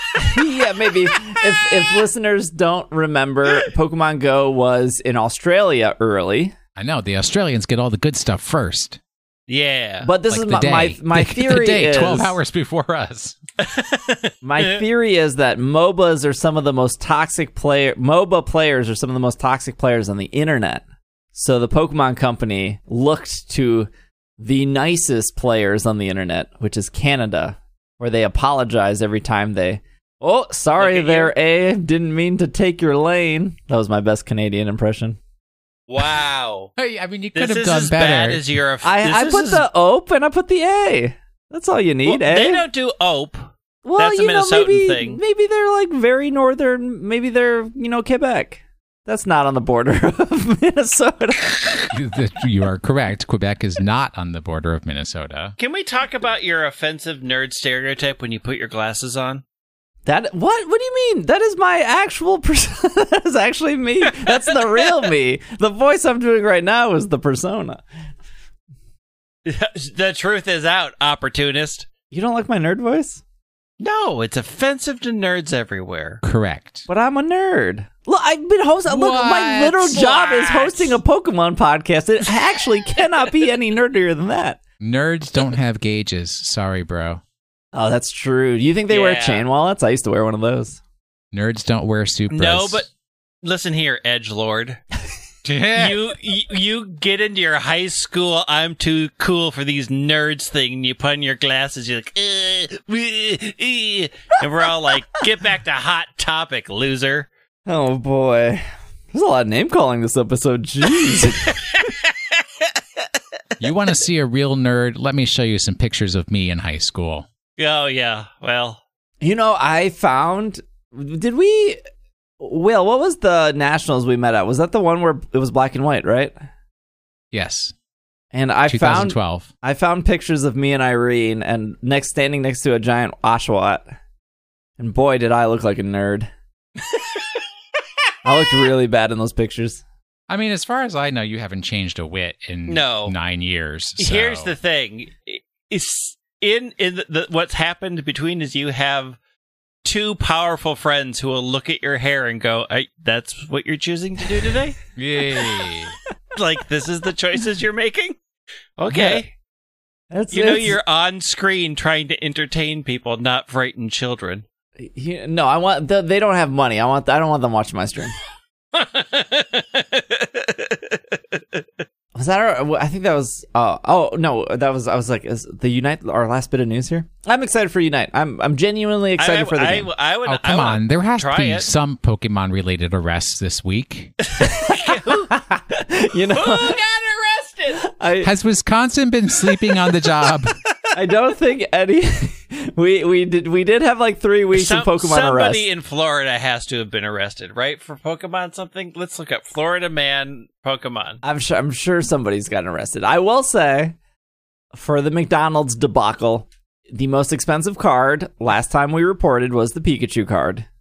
listeners don't remember, Pokemon Go was in Australia early. I know, the Australians get all the good stuff first. Yeah. But this like is my theory is 12 hours before us. My theory is that MOBAs are some of the most toxic MOBA players are some of the most toxic players on the internet. So the Pokemon Company looked to the nicest players on the internet, which is Canada, where they apologize every time sorry there, didn't mean to take your lane. That was my best Canadian impression. Wow. Hey, I mean, you could have This done is as better. bad as your... I put the OP and I put the A. That's all you need, Well, they don't do OPE. Well, That's a Minnesotan thing. Maybe they're like very northern. Maybe they're, Quebec. That's not on the border of Minnesota. You are correct. Quebec is not on the border of Minnesota. Can we talk about your offensive nerd stereotype when you put your glasses on? What do you mean? That is my actual persona. That is actually me. That's the real me. The voice I'm doing right now is the persona. The truth is out, opportunist. You don't like my nerd voice? No, it's offensive to nerds everywhere. Correct. But I'm a nerd. Look, I've been hosting. Look, my What? literal job is What? hosting a Pokemon podcast. It actually cannot be any nerdier than that. Nerds don't have gauges. Sorry, bro. Oh, that's true. Do you think they wear Yeah. chain wallets? I used to wear one of those. Nerds don't wear Supras. No, but listen here, edgelord. You get into your high school, I'm too cool for these nerds thing, and you put on your glasses, you're like, and we're all like, get back to hot topic, loser. Oh, boy. There's a lot of name calling this episode. Jeez. You want to see a real nerd? Let me show you some pictures of me in high school. Oh, yeah, well. I found... Will, what was the Nationals we met at? Was that the one where it was black and white, right? Yes. And I 2012. found pictures of me and Irene and standing next to a giant Oshawott. And boy, did I look like a nerd. I looked really bad in those pictures. I mean, as far as I know, you haven't changed a whit in 9 years. So. Here's the thing. What's happened between is you have two powerful friends who will look at your hair and go, that's what you're choosing to do today? Yay. Like, this is the choices you're making? Okay. You're on screen trying to entertain people, not frighten children. No, I want... They don't have money. I don't want them watching my stream. Was that I think that was... no, that was... I was like, is the Unite our last bit of news here? I'm excited for Unite. I'm genuinely excited for the game. Come on. There has to be it. some Pokemon-related arrests this week. Who got arrested? Has Wisconsin been sleeping on the job? I don't think any... We did have like 3 weeks of Pokemon arrests. Somebody in Florida has to have been arrested, right? For Pokemon something? Let's look up Florida man Pokemon. I'm sure somebody's gotten arrested. I will say, for the McDonald's debacle, the most expensive card last time we reported was the Pikachu card.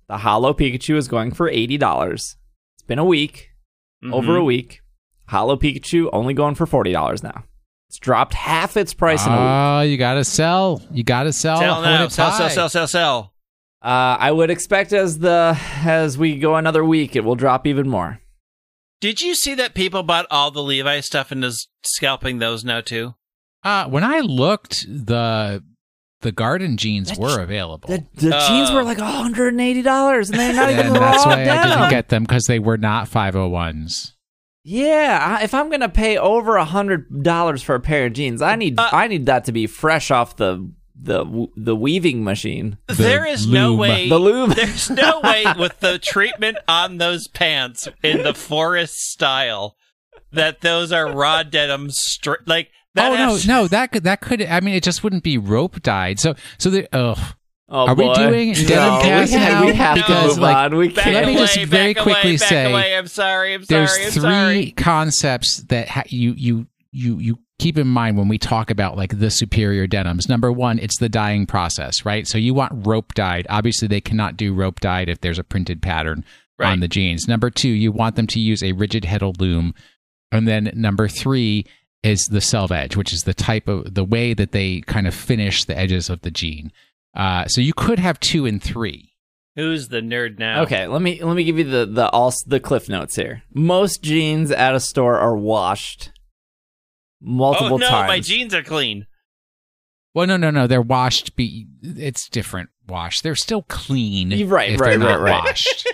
the Holo Pikachu is going for $80. It's been a week, over a week. Holo Pikachu only going for $40 now. It's dropped half its price in a week. Oh, you gotta sell. You gotta sell. Sell now. Sell. I would expect as we go another week, it will drop even more. Did you see that people bought all the Levi stuff and is scalping those now too? When I looked, the garden jeans were available. The jeans were like $180, and they're not even raw that's why denim. I didn't get them, because they were not 501s. Yeah, if I'm gonna pay over $100 for a pair of jeans, I need that to be fresh off the weaving machine. There is no way. The loom. There's no way with the treatment on those pants in the forest style that those are raw denim like. That could. I mean, it just wouldn't be rope dyed. So Oh, are boy. we doing denim pants now? We have Because, to move on. We can't. Let me just very quickly say, I'm sorry. there's three concepts that you keep in mind when we talk about like the superior denims. Number one, it's the dyeing process, right? So you want rope dyed. Obviously, they cannot do rope dyed if there's a printed pattern on the jeans. Number two, you want them to use a rigid heddle loom. And then number three is the selve edge, which is the way that they kind of finish the edges of the jean. So you could have 2 and 3. Who's the nerd now? Okay, let me give you the cliff notes here. Most jeans at a store are washed multiple times. Oh no, my jeans are clean. Well, no, they're washed. It's different wash. They're still clean. Right. Washed.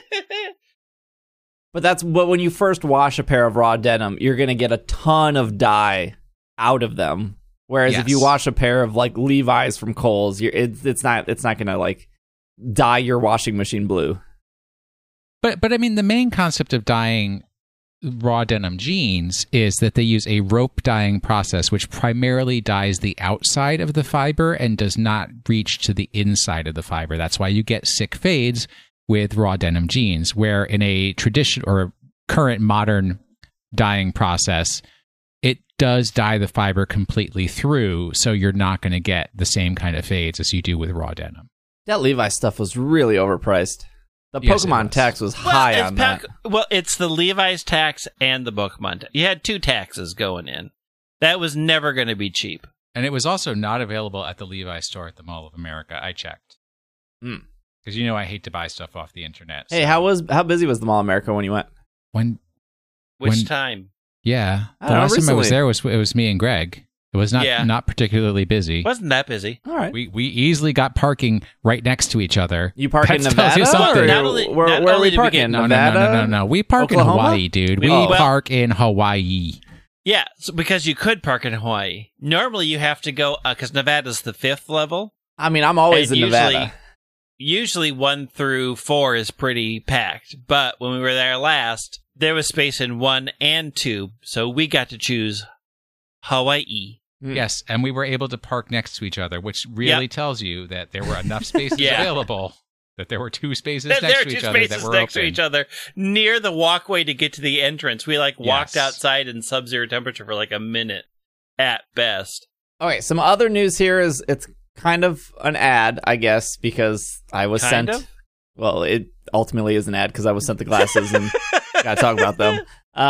But when you first wash a pair of raw denim, you're going to get a ton of dye out of them. Whereas if you wash a pair of like Levi's from Kohl's, it's not going to like dye your washing machine blue. But I mean, the main concept of dyeing raw denim jeans is that they use a rope dyeing process, which primarily dyes the outside of the fiber and does not reach to the inside of the fiber. That's why you get sick fades with raw denim jeans, where in a traditional or current modern dyeing process, it does dye the fiber completely through, so you're not going to get the same kind of fades as you do with raw denim. That Levi stuff was really overpriced. The Pokemon tax was high on that. Well, it's the Levi's tax and the Pokemon. You had 2 taxes going in. That was never going to be cheap. And it was also not available at the Levi's store at the Mall of America. I checked. Because I hate to buy stuff off the internet. Hey, so. how busy was the Mall of America when you went? Which time? Yeah, the last time I was there it was me and Greg. It was not particularly busy. Wasn't that busy? All right. We easily got parking right next to each other. You park in Nevada? Where are we parking? Nevada? No. We park Oklahoma? in Hawaii, dude. We park in Hawaii. Yeah, because you could park in Hawaii. Normally you have to go, because Nevada's the 5th level. I mean, I'm always in Nevada. Usually 1 through 4 is pretty packed, but when we were there last, there was space in 1 and 2, so we got to choose Hawaii. Yes, and we were able to park next to each other, which really tells you that there were enough spaces available, that there were 2 spaces next to each other that were next open. to each other near the walkway to get to the entrance. We walked outside in sub-zero temperature for like a minute at best. Okay, some other news here is it's kind of an ad, I guess, because I was sent. Well, it ultimately is an ad because I was sent the glasses and gotta talk about them.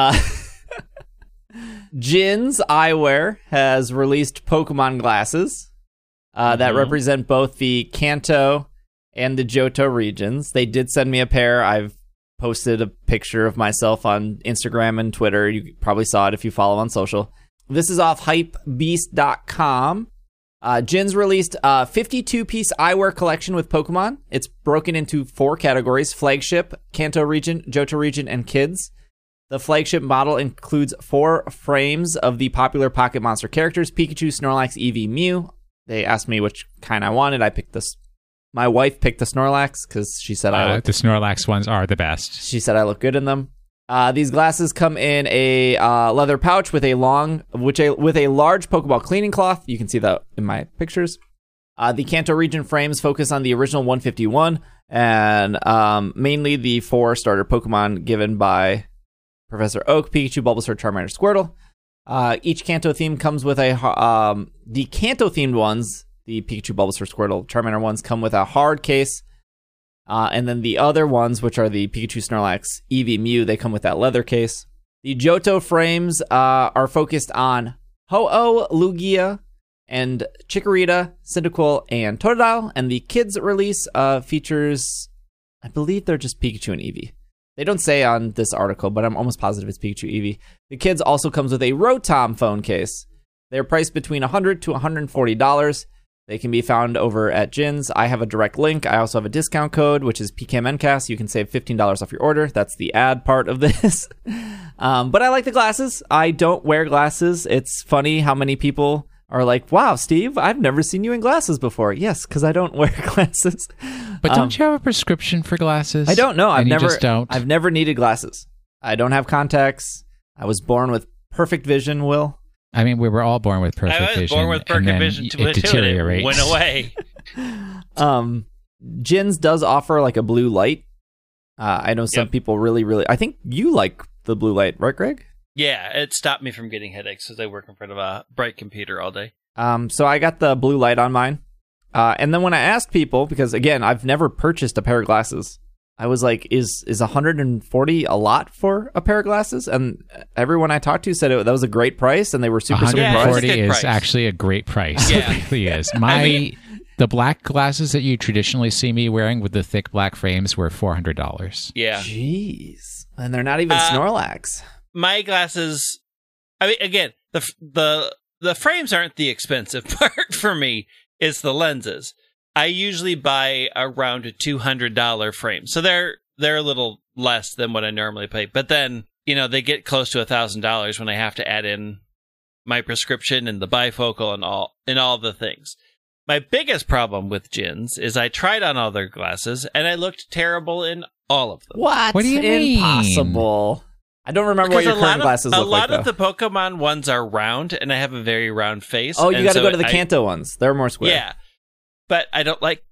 Jin's Eyewear has released Pokemon glasses that represent both the Kanto and the Johto regions. They did send me a pair. I've posted a picture of myself on Instagram and Twitter. You probably saw it if you follow on social. This is off hypebeast.com. Jin's released a 52-piece eyewear collection with Pokemon. It's broken into 4 categories: Flagship, Kanto region, Johto region, and Kids. The flagship model includes 4 frames of the popular Pocket Monster characters: Pikachu, Snorlax, Eevee, Mew. They asked me which kind I wanted. I picked this. My wife picked the Snorlax because she said the Snorlax ones are the best. She said I look good in them. These glasses come in a leather pouch with a large Pokeball cleaning cloth. You can see that in my pictures. The Kanto region frames focus on the original 151 and mainly the 4 starter Pokemon given by Professor Oak: Pikachu, Bulbasaur, Charmander, Squirtle. Each Kanto theme comes with the Kanto themed ones, the Pikachu, Bulbasaur, Squirtle, Charmander ones come with a hard case And then the other ones, which are the Pikachu, Snorlax, Eevee, Mew, they come with that leather case. The Johto frames are focused on Ho-Oh, Lugia, and Chikorita, Cyndaquil, and Totodile. And the kids release features, I believe they're just Pikachu and Eevee. They don't say on this article, but I'm almost positive it's Pikachu Eevee. The kids also comes with a Rotom phone case. They're priced between $100 to $140. They can be found over at Jin's. I have a direct link. I also have a discount code, which is PKMNcast. You can save $15 off your order. That's the ad part of this. But I like the glasses. I don't wear glasses. It's funny how many people are like, wow, Steve, I've never seen you in glasses before. Yes, because I don't wear glasses. But don't you have a prescription for glasses? I don't know. I've I've never needed glasses. I don't have contacts. I was born with perfect vision, Will. I mean, we were all born with perfect vision. I was born with perfect vision too, it deteriorates. It went away. Jin's does offer like a blue light. I know some people really, I think you like the blue light, right, Greg? Yeah, it stopped me from getting headaches because I work in front of a bright computer all day. So I got the blue light on mine. And then when I asked people, because again, I've never purchased a pair of glasses, I was like, is $140 a lot for a pair of glasses? And everyone I talked to said that was a great price, and they were super surprised. $140 is actually a great price. Yeah. It really is. The black glasses that you traditionally see me wearing with the thick black frames were $400. Yeah. Jeez. And they're not even Snorlax. My glasses, I mean, again, the frames aren't the expensive part for me. It's the lenses. I usually buy around a $200 frame. So they're a little less than what I normally pay. But then, they get close to $1,000 when I have to add in my prescription and the bifocal and all the things. My biggest problem with Jin's is I tried on all their glasses and I looked terrible in all of them. What? What do you mean? Impossible. I don't remember what your current glasses look like, A lot of the Pokemon ones are round, and I have a very round face. Oh, you got to go to the Kanto ones. They're more square. Yeah. But I don't like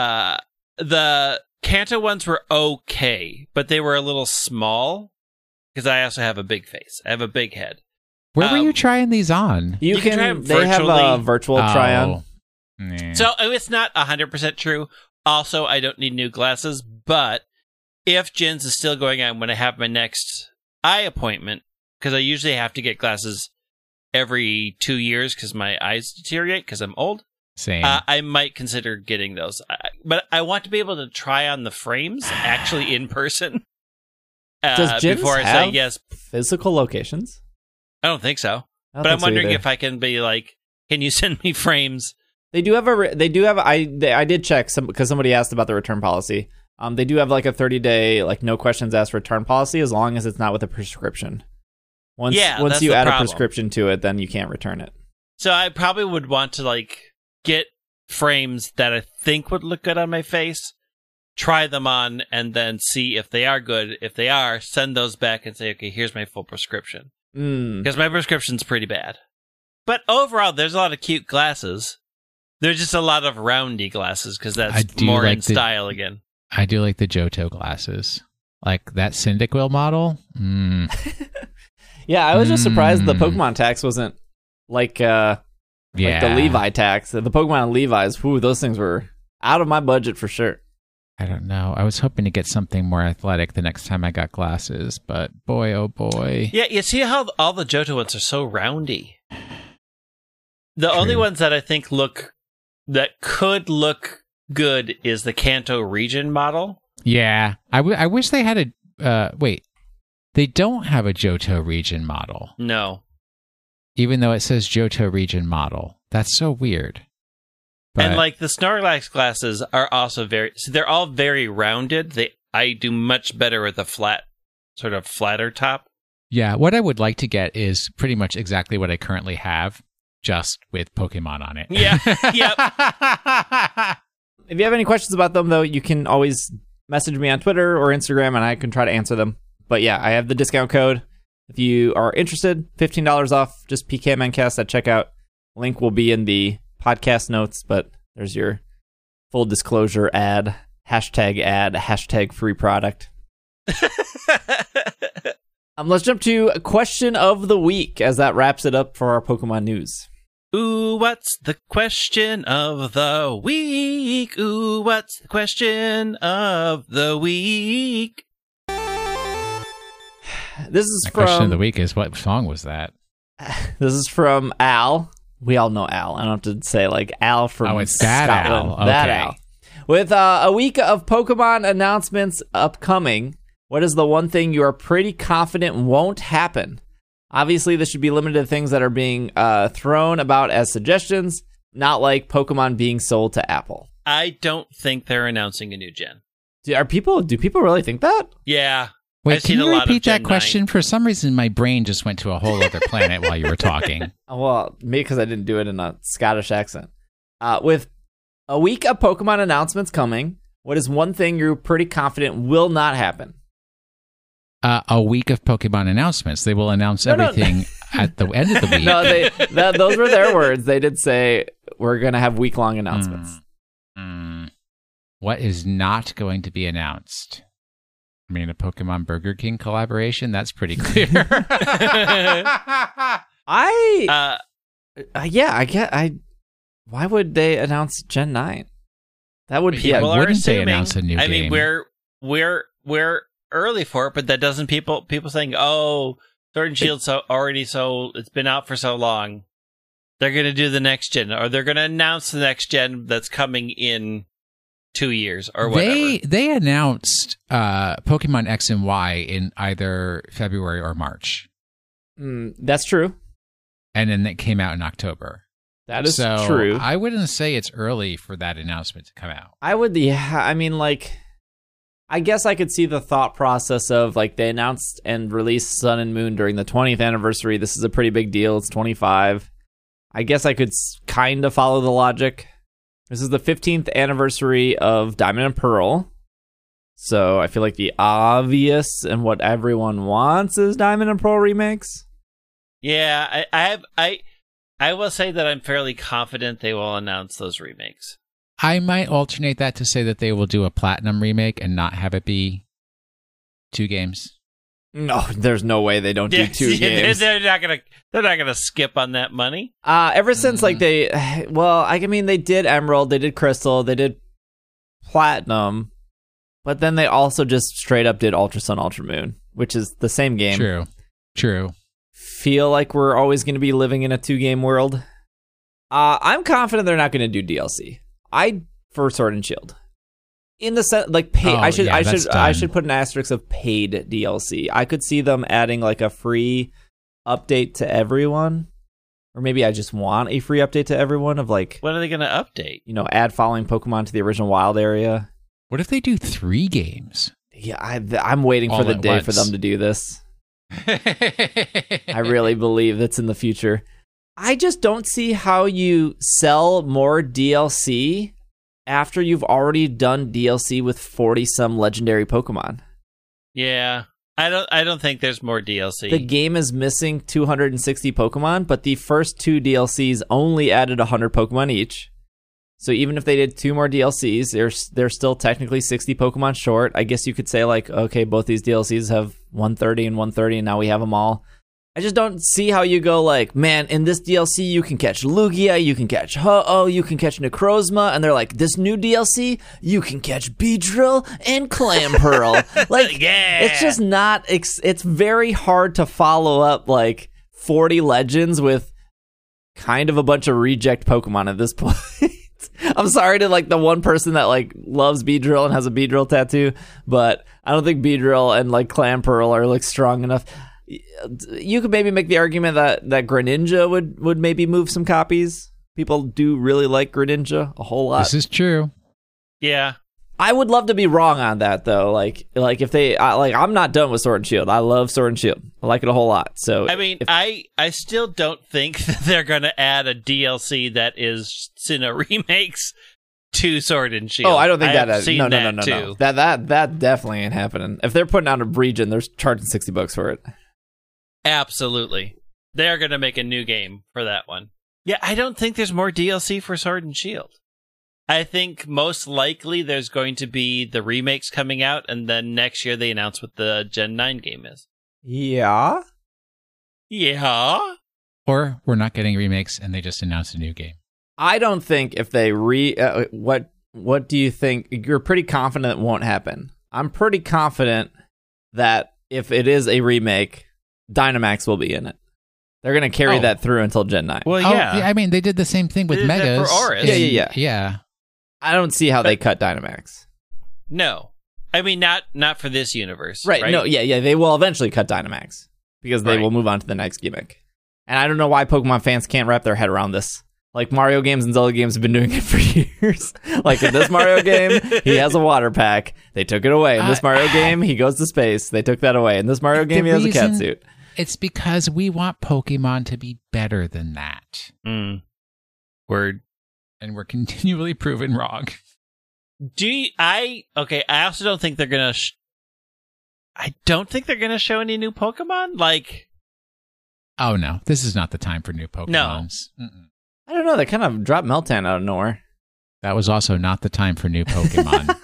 the Kanto ones were okay, but they were a little small because I also have a big face. I have a big head. Where were you trying these on? You can try them virtually. They have a virtual try-on. Nah. So it's not 100% true. Also, I don't need new glasses, but if Jin's is still going on when I have my next eye appointment, because I usually have to get glasses every 2 years because my eyes deteriorate because I'm old. Same. I might consider getting those. But I want to be able to try on the frames actually in person. Does Jin's before I have say yes. Physical locations? I don't think so. But I'm wondering if I can be like, can you send me frames? They do have I did check because somebody asked about the return policy. They do have like a 30-day like no questions asked return policy as long as it's not with a prescription. Once you add a prescription to it, then you can't return it. So I probably would want to like get frames that I think would look good on my face, try them on, and then see if they are good. If they are, send those back and say, okay, here's my full prescription. Because my prescription's pretty bad. But overall, there's a lot of cute glasses. There's just a lot of roundy glasses because that's more in style again. I do like the Johto glasses. Like that Cyndaquil model. Yeah, I was just surprised the Pokemon tax wasn't like the Levi tax. The Pokemon Levi's, those things were out of my budget for sure. I don't know. I was hoping to get something more athletic the next time I got glasses, but boy, oh boy. Yeah, you see how all the Johto ones are so roundy. The only ones that I think could look good is the Kanto region model. Yeah. I wish they had wait. They don't have a Johto region model. No. Even though it says Johto region model. That's so weird. But, and like the Snorlax glasses are also they're all very rounded. I do much better with a flatter top. Yeah, what I would like to get is pretty much exactly what I currently have, just with Pokemon on it. Yeah. Yep. If you have any questions about them, though, you can always message me on Twitter or Instagram, and I can try to answer them. But yeah, I have the discount code. If you are interested, $15 off, just PKMNcast at checkout. Link will be in the podcast notes, but there's your full disclosure ad, hashtag free product. Let's jump to question of the week as that wraps it up for our Pokemon news. Ooh, what's the question of the week? Ooh, what's the question of the week? This is My from question of the week is, what song was that? This is from Al. We all know Al. I don't have to say like Al from it's that Scotland. Al. That Okay. Al. With a week of Pokemon announcements upcoming, what is the one thing you are pretty confident won't happen? Obviously, this should be limited to things that are being thrown about as suggestions, not like Pokemon being sold to Apple. I don't think they're announcing a new gen. Do people really think that? Yeah. Wait, I've can seen a you lot of repeat Gen that question? For some reason, my brain just went to a whole other planet while you were talking. Well, maybe because I didn't do it in a Scottish accent. With a week of Pokemon announcements coming, what is one thing you're pretty confident will not happen? A week of Pokemon announcements. They will announce No. everything at the end of the week. No, those were their words. They did say we're going to have week-long announcements. What is not going to be announced? I mean, a Pokemon Burger King collaboration? That's pretty clear. Why would they announce Gen 9? That would be People are wouldn't they assuming. announce a new I mean, game? we're early for it, but that doesn't people saying, "Oh, Sword and Shield it's been out for so long. They're going to do the next gen, or they're going to announce the next gen that's coming in 2 years or whatever." They announced Pokemon X and Y in either February or March, That's true. and then it came out in October. That is so true. I wouldn't say it's early for that announcement to come out. I would, I mean, like, I guess I could see the thought process of, like, they announced and released Sun and Moon during the 20th anniversary. This is a pretty big deal. It's 25. I guess I could kind of follow the logic. This is the 15th anniversary of Diamond and Pearl. So I feel like the obvious and what everyone wants is Diamond and Pearl remakes. Yeah, I will say that I'm fairly confident they will announce those remakes. I might alternate that to say that they will do a Platinum remake and not have it be 2 games. No, there's no way they don't do 2 games. They're not gonna skip on that money. Ever since like they did Emerald, they did Crystal, they did Platinum, but then they also just straight up did Ultra Sun, Ultra Moon, which is the same game. True. Feel like we're always going to be living in a 2-game world. I'm confident they're not going to do DLC. For Sword and Shield. In the set, like paid, I should put an asterisk of paid DLC. I could see them adding like a free update to everyone, or maybe I just want a free update to everyone of like, what are they going to update? Add following Pokemon to the original Wild area. What if they do 3 games? Yeah, I'm waiting All for the at day for once. them to do this. I really believe that's in the future. I just don't see how you sell more DLC after you've already done DLC with 40-some legendary Pokemon. Yeah, I don't think there's more DLC. The game is missing 260 Pokemon, but the first 2 DLCs only added 100 Pokemon each. So even if they did 2 more DLCs, they're still technically 60 Pokemon short. I guess you could say like, okay, both these DLCs have 130 and 130, and now we have them all. I just don't see how you go like, man, in this DLC you can catch Lugia, you can catch Ho-Oh, you can catch Necrozma, and they're like, this new DLC, you can catch Beedrill and Clamperl. Like, Yeah. It's just not, it's very hard to follow up like 40 legends with kind of a bunch of reject Pokemon at this point. I'm sorry to like the one person that like loves Beedrill and has a Beedrill tattoo, but I don't think Beedrill and like Clamperl are like strong enough. You could maybe make the argument that Greninja would maybe move some copies. People do really like Greninja a whole lot. This is true. Yeah. I would love to be wrong on that though. Like if they I'm not done with Sword and Shield. I love Sword and Shield. I like it a whole lot. So I mean, I still don't think that they're going to add a DLC that is Sinnoh remakes to Sword and Shield. Oh, I don't think that. I've seen No. too. That definitely ain't happening. If they're putting out a region, they're charging $60 for it. Absolutely. They're going to make a new game for that one. Yeah, I don't think there's more DLC for Sword and Shield. I think most likely there's going to be the remakes coming out, and then next year they announce what the Gen 9 game is. Yeah. Yeah? Or we're not getting remakes and they just announced a new game. I don't think if they what do you think? You're pretty confident it won't happen. I'm pretty confident that if it is a remake, Dynamax will be in it. They're going to carry that through until Gen 9. Well, yeah. I mean, they did the same thing with Megas. For Oris. Yeah. I don't see how they cut Dynamax. No. I mean, not for this universe. Right. No, yeah. They will eventually cut Dynamax because they will move on to the next gimmick. And I don't know why Pokemon fans can't wrap their head around this. Like, Mario games and Zelda games have been doing it for years. Like, in this Mario game, he has a water pack. They took it away. In this Mario game, he goes to space. They took that away. In this Mario game, he has a cat suit. It's because we want Pokemon to be better than that. Word. And we're continually proven wrong. I also don't think they're going to... I don't think they're going to show any new Pokemon. Like... Oh, no. This is not the time for new Pokemons. No. I don't know. They kind of dropped Meltan out of nowhere. That was also not the time for new Pokemon.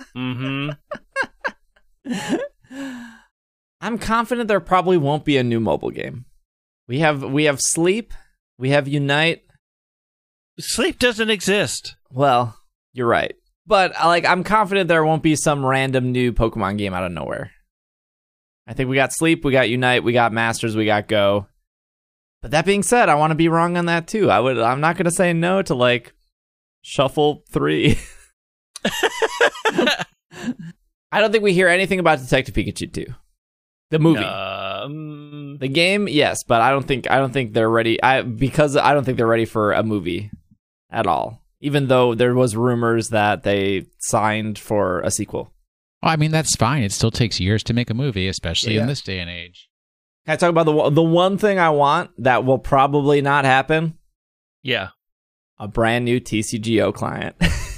I'm confident there probably won't be a new mobile game. We have Sleep. We have Unite. Sleep doesn't exist. Well, you're right. But I'm confident there won't be some random new Pokemon game out of nowhere. I think we got Sleep, we got Unite, we got Masters, we got Go. But that being said, I want to be wrong on that too. I'm not going to say no to Shuffle 3. I don't think we hear anything about Detective Pikachu 2. The movie. The game, yes, but I don't think they're ready. Because I don't think they're ready for a movie at all. Even though there was rumors that they signed for a sequel. Well, I mean, that's fine. It still takes years to make a movie, especially in this day and age. Can I talk about the one thing I want that will probably not happen? Yeah. A brand new TCGO client.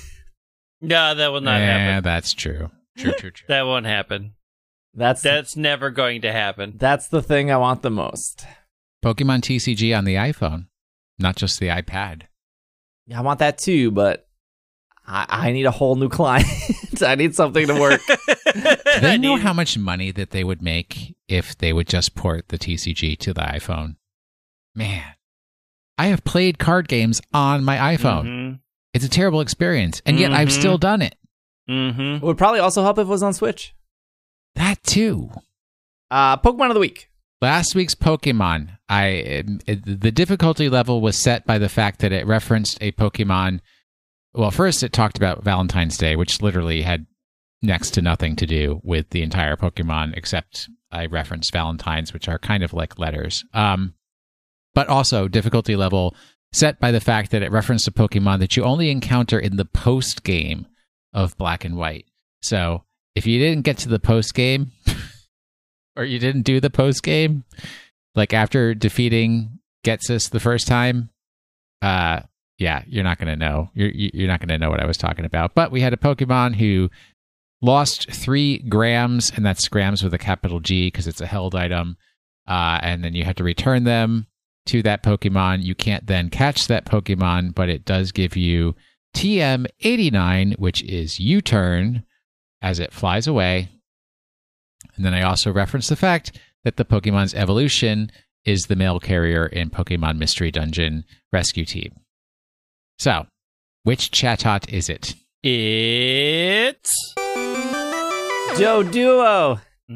No, that will not happen. Yeah, that's true. True. That won't happen. That's never going to happen. That's the thing I want the most. Pokemon TCG on the iPhone, not just the iPad. Yeah, I want that too, but I need a whole new client. I need something to work. Do they know how much money that they would make if they would just port the TCG to the iPhone? Man, I have played card games on my iPhone. Mm-hmm. It's a terrible experience, and yet I've still done it. Mm-hmm. It would probably also help if it was on Switch. That too. Pokemon of the Week. Last week's Pokemon, the difficulty level was set by the fact that it referenced a Pokemon. Well, first it talked about Valentine's Day, which literally had next to nothing to do with the entire Pokemon, except I referenced Valentines, which are kind of like letters. But also difficulty level set by the fact that it referenced a Pokemon that you only encounter in the post game of Black and White. So if you didn't get to the post game, or you didn't do the post game, like after defeating Ghetsis the first time, yeah, you're not going to know. You're not going to know what I was talking about. But we had a Pokemon who lost 3 grams, and that's grams with a capital G because it's a held item. And then you have to return them to that Pokemon. You can't then catch that Pokemon, but it does give you TM89, which is U-turn, as it flies away. And then I also referenced the fact that the Pokemon's evolution is the mail carrier in Pokemon Mystery Dungeon Rescue Team. So, which Chatot is it? It's Doduo.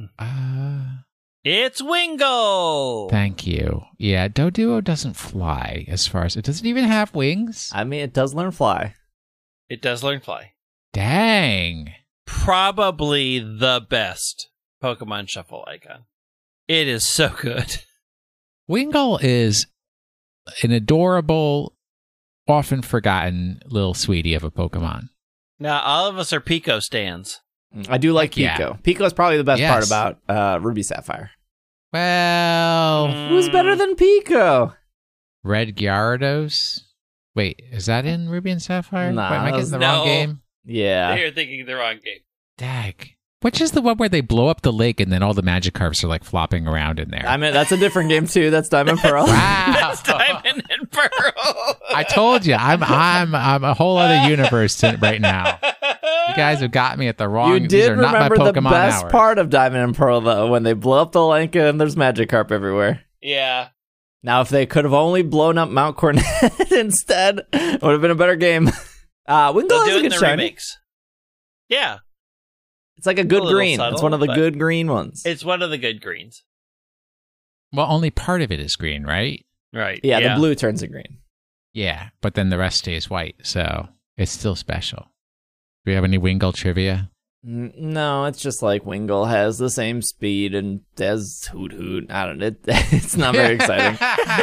It's Wingull. Thank you. Yeah, Doduo doesn't fly as far as... It doesn't even have wings. I mean, it does learn fly. It does learn fly. Dang. Probably the best Pokemon Shuffle icon. It is so good. Wingull is an adorable, often forgotten little sweetie of a Pokemon. Now, all of us are Pico stans. I do like Pico. Yeah. Pico is probably the best part about Ruby Sapphire. Well... Who's better than Pico? Red Gyarados? Wait, is that in Ruby and Sapphire? Nah, Wait, am I getting the wrong game? Yeah. You're thinking the wrong game. Dag. Which is the one where they blow up the lake and then all the Magikarps are like flopping around in there? I mean, that's a different game too. That's Diamond Pearl. Wow. That's Diamond and Pearl. I told you, I'm a whole other universe right now. You guys have got me at the wrong. You These did are not my remember the Pokemon best hours. part of Diamond and Pearl though, when they blow up the lake and there's Magikarp everywhere. Yeah. Now, if they could have only blown up Mount Cornet instead, it would have been a better game. Wingull They'll has do a it in good the shiny. remakes. Yeah, It's like a good A little green. subtle, It's one of the but- good green ones. it's one of the good greens. Well, only part of it is green, right? Right. Yeah, the blue turns to green. Yeah, but then the rest stays white, so it's still special. Do we have any Wingull trivia? No, it's just like Wingull has the same speed and as Hoot Hoot. I don't know. It's not very exciting.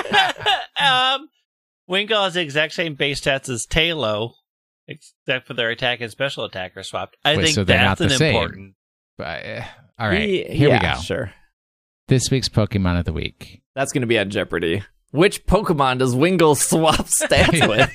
Wingull has the exact same base stats as Talo, except for their attack and special attack are swapped. I Wait, think so they're that's not the same. important. But, all right, here we go. Sure. This week's Pokemon of the Week. That's going to be on Jeopardy. Which Pokemon does Wingull swap stats with?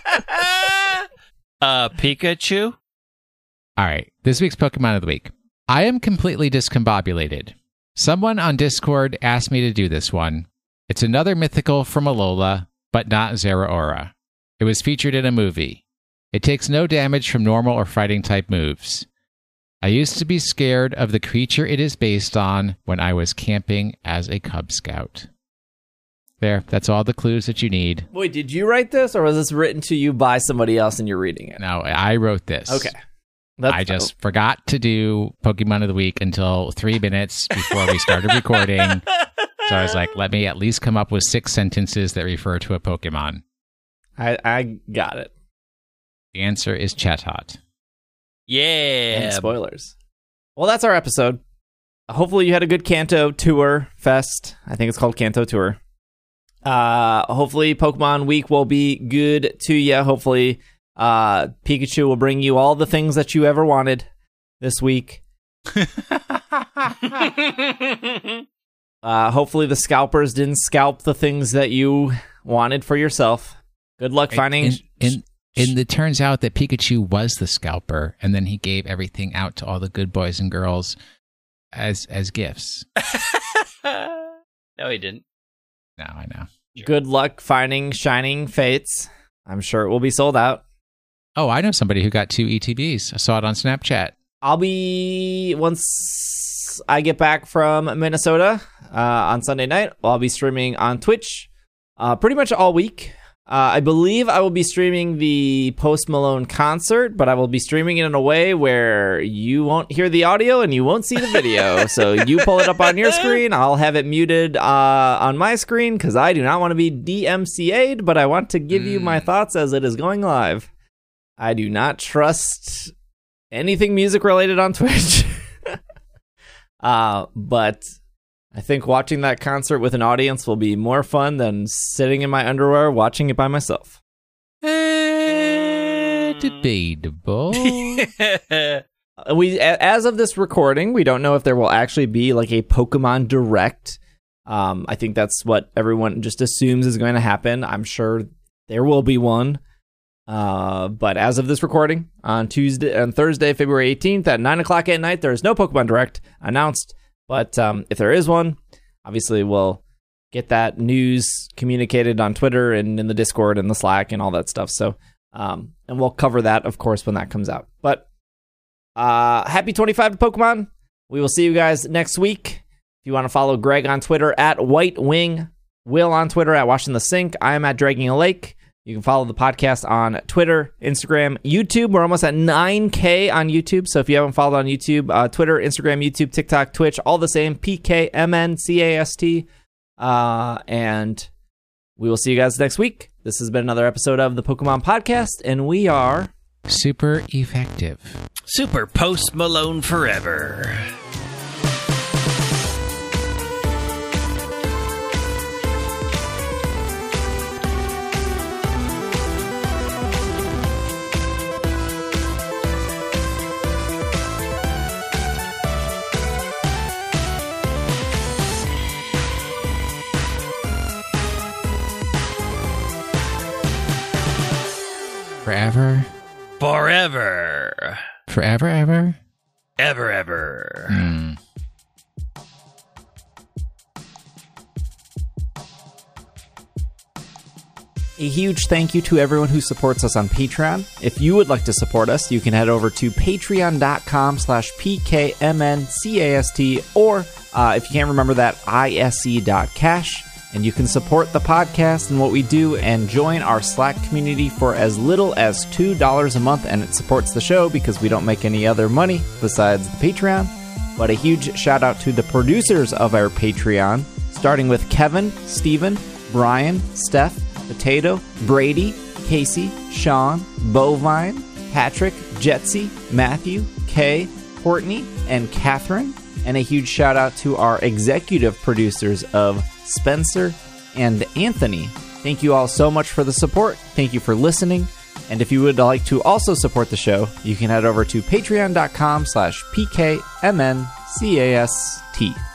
Pikachu? All right, this week's Pokemon of the Week. I am completely discombobulated. Someone on Discord asked me to do this one. It's another mythical from Alola, but not Zeraora. It was featured in a movie. It takes no damage from normal or fighting type moves. I used to be scared of the creature it is based on when I was camping as a Cub Scout. There, that's all the clues that you need. Wait, did you write this, or was this written to you by somebody else and you're reading it? No, I wrote this. Okay. I just forgot to do Pokemon of the Week until 3 minutes before we started recording. So I was like, let me at least come up with 6 sentences that refer to a Pokemon. I got it. The answer is Chatot. Yeah. And spoilers. Well, that's our episode. Hopefully you had a good Kanto Tour Fest. I think it's called Kanto Tour. Hopefully Pokemon Week will be good to you. Hopefully Pikachu will bring you all the things that you ever wanted this week. Hopefully the scalpers didn't scalp the things that you wanted for yourself. Good luck finding... And it turns out that Pikachu was the scalper, and then he gave everything out to all the good boys and girls as gifts. No, he didn't. No, I know. Good luck finding Shining Fates. I'm sure it will be sold out. Oh, I know somebody who got 2 ETBs. I saw it on Snapchat. I'll be, once I get back from Minnesota on Sunday night, I'll be streaming on Twitch pretty much all week. I believe I will be streaming the Post Malone concert, but I will be streaming it in a way where you won't hear the audio and you won't see the video. So you pull it up on your screen. I'll have it muted on my screen because I do not want to be DMCA'd, but I want to give you my thoughts as it is going live. I do not trust anything music related on Twitch. But I think watching that concert with an audience will be more fun than sitting in my underwear watching it by myself. Debatable. As of this recording, we don't know if there will actually be like a Pokemon Direct. I think that's what everyone just assumes is going to happen. I'm sure there will be one. But as of this recording, on Thursday, February 18th at 9 o'clock at night, there is no Pokemon Direct announced. But if there is one, obviously we'll get that news communicated on Twitter and in the Discord and the Slack and all that stuff. So, and we'll cover that, of course, when that comes out. But happy 25 to Pokemon. We will see you guys next week. If you want to follow Greg on Twitter at White Wing, Will on Twitter at Washing the Sink. I am at Dragging a Lake. You can follow the podcast on Twitter, Instagram, YouTube. We're almost at 9K on YouTube. So if you haven't followed on YouTube, Twitter, Instagram, YouTube, TikTok, Twitch, all the same, PKMNCAST. And we will see you guys next week. This has been another episode of the Pokemon Podcast, and we are... Super effective. Super Post Malone forever. Forever? Forever. Forever, ever? Ever. A huge thank you to everyone who supports us on Patreon. If you would like to support us, you can head over to patreon.com/PKMNCAST, or if you can't remember that, ISE.cash. And you can support the podcast and what we do and join our Slack community for as little as $2 a month. And it supports the show because we don't make any other money besides the Patreon. But a huge shout out to the producers of our Patreon, starting with Kevin, Steven, Brian, Steph, Potato, Brady, Casey, Sean, Bovine, Patrick, Jetsy, Matthew, Kay, Courtney, and Catherine. And a huge shout out to our executive producers of Spencer and Anthony. Thank you all so much for the support. Thank you for listening. And if you would like to also support the show, you can head over to patreon.com/PKMNCAST.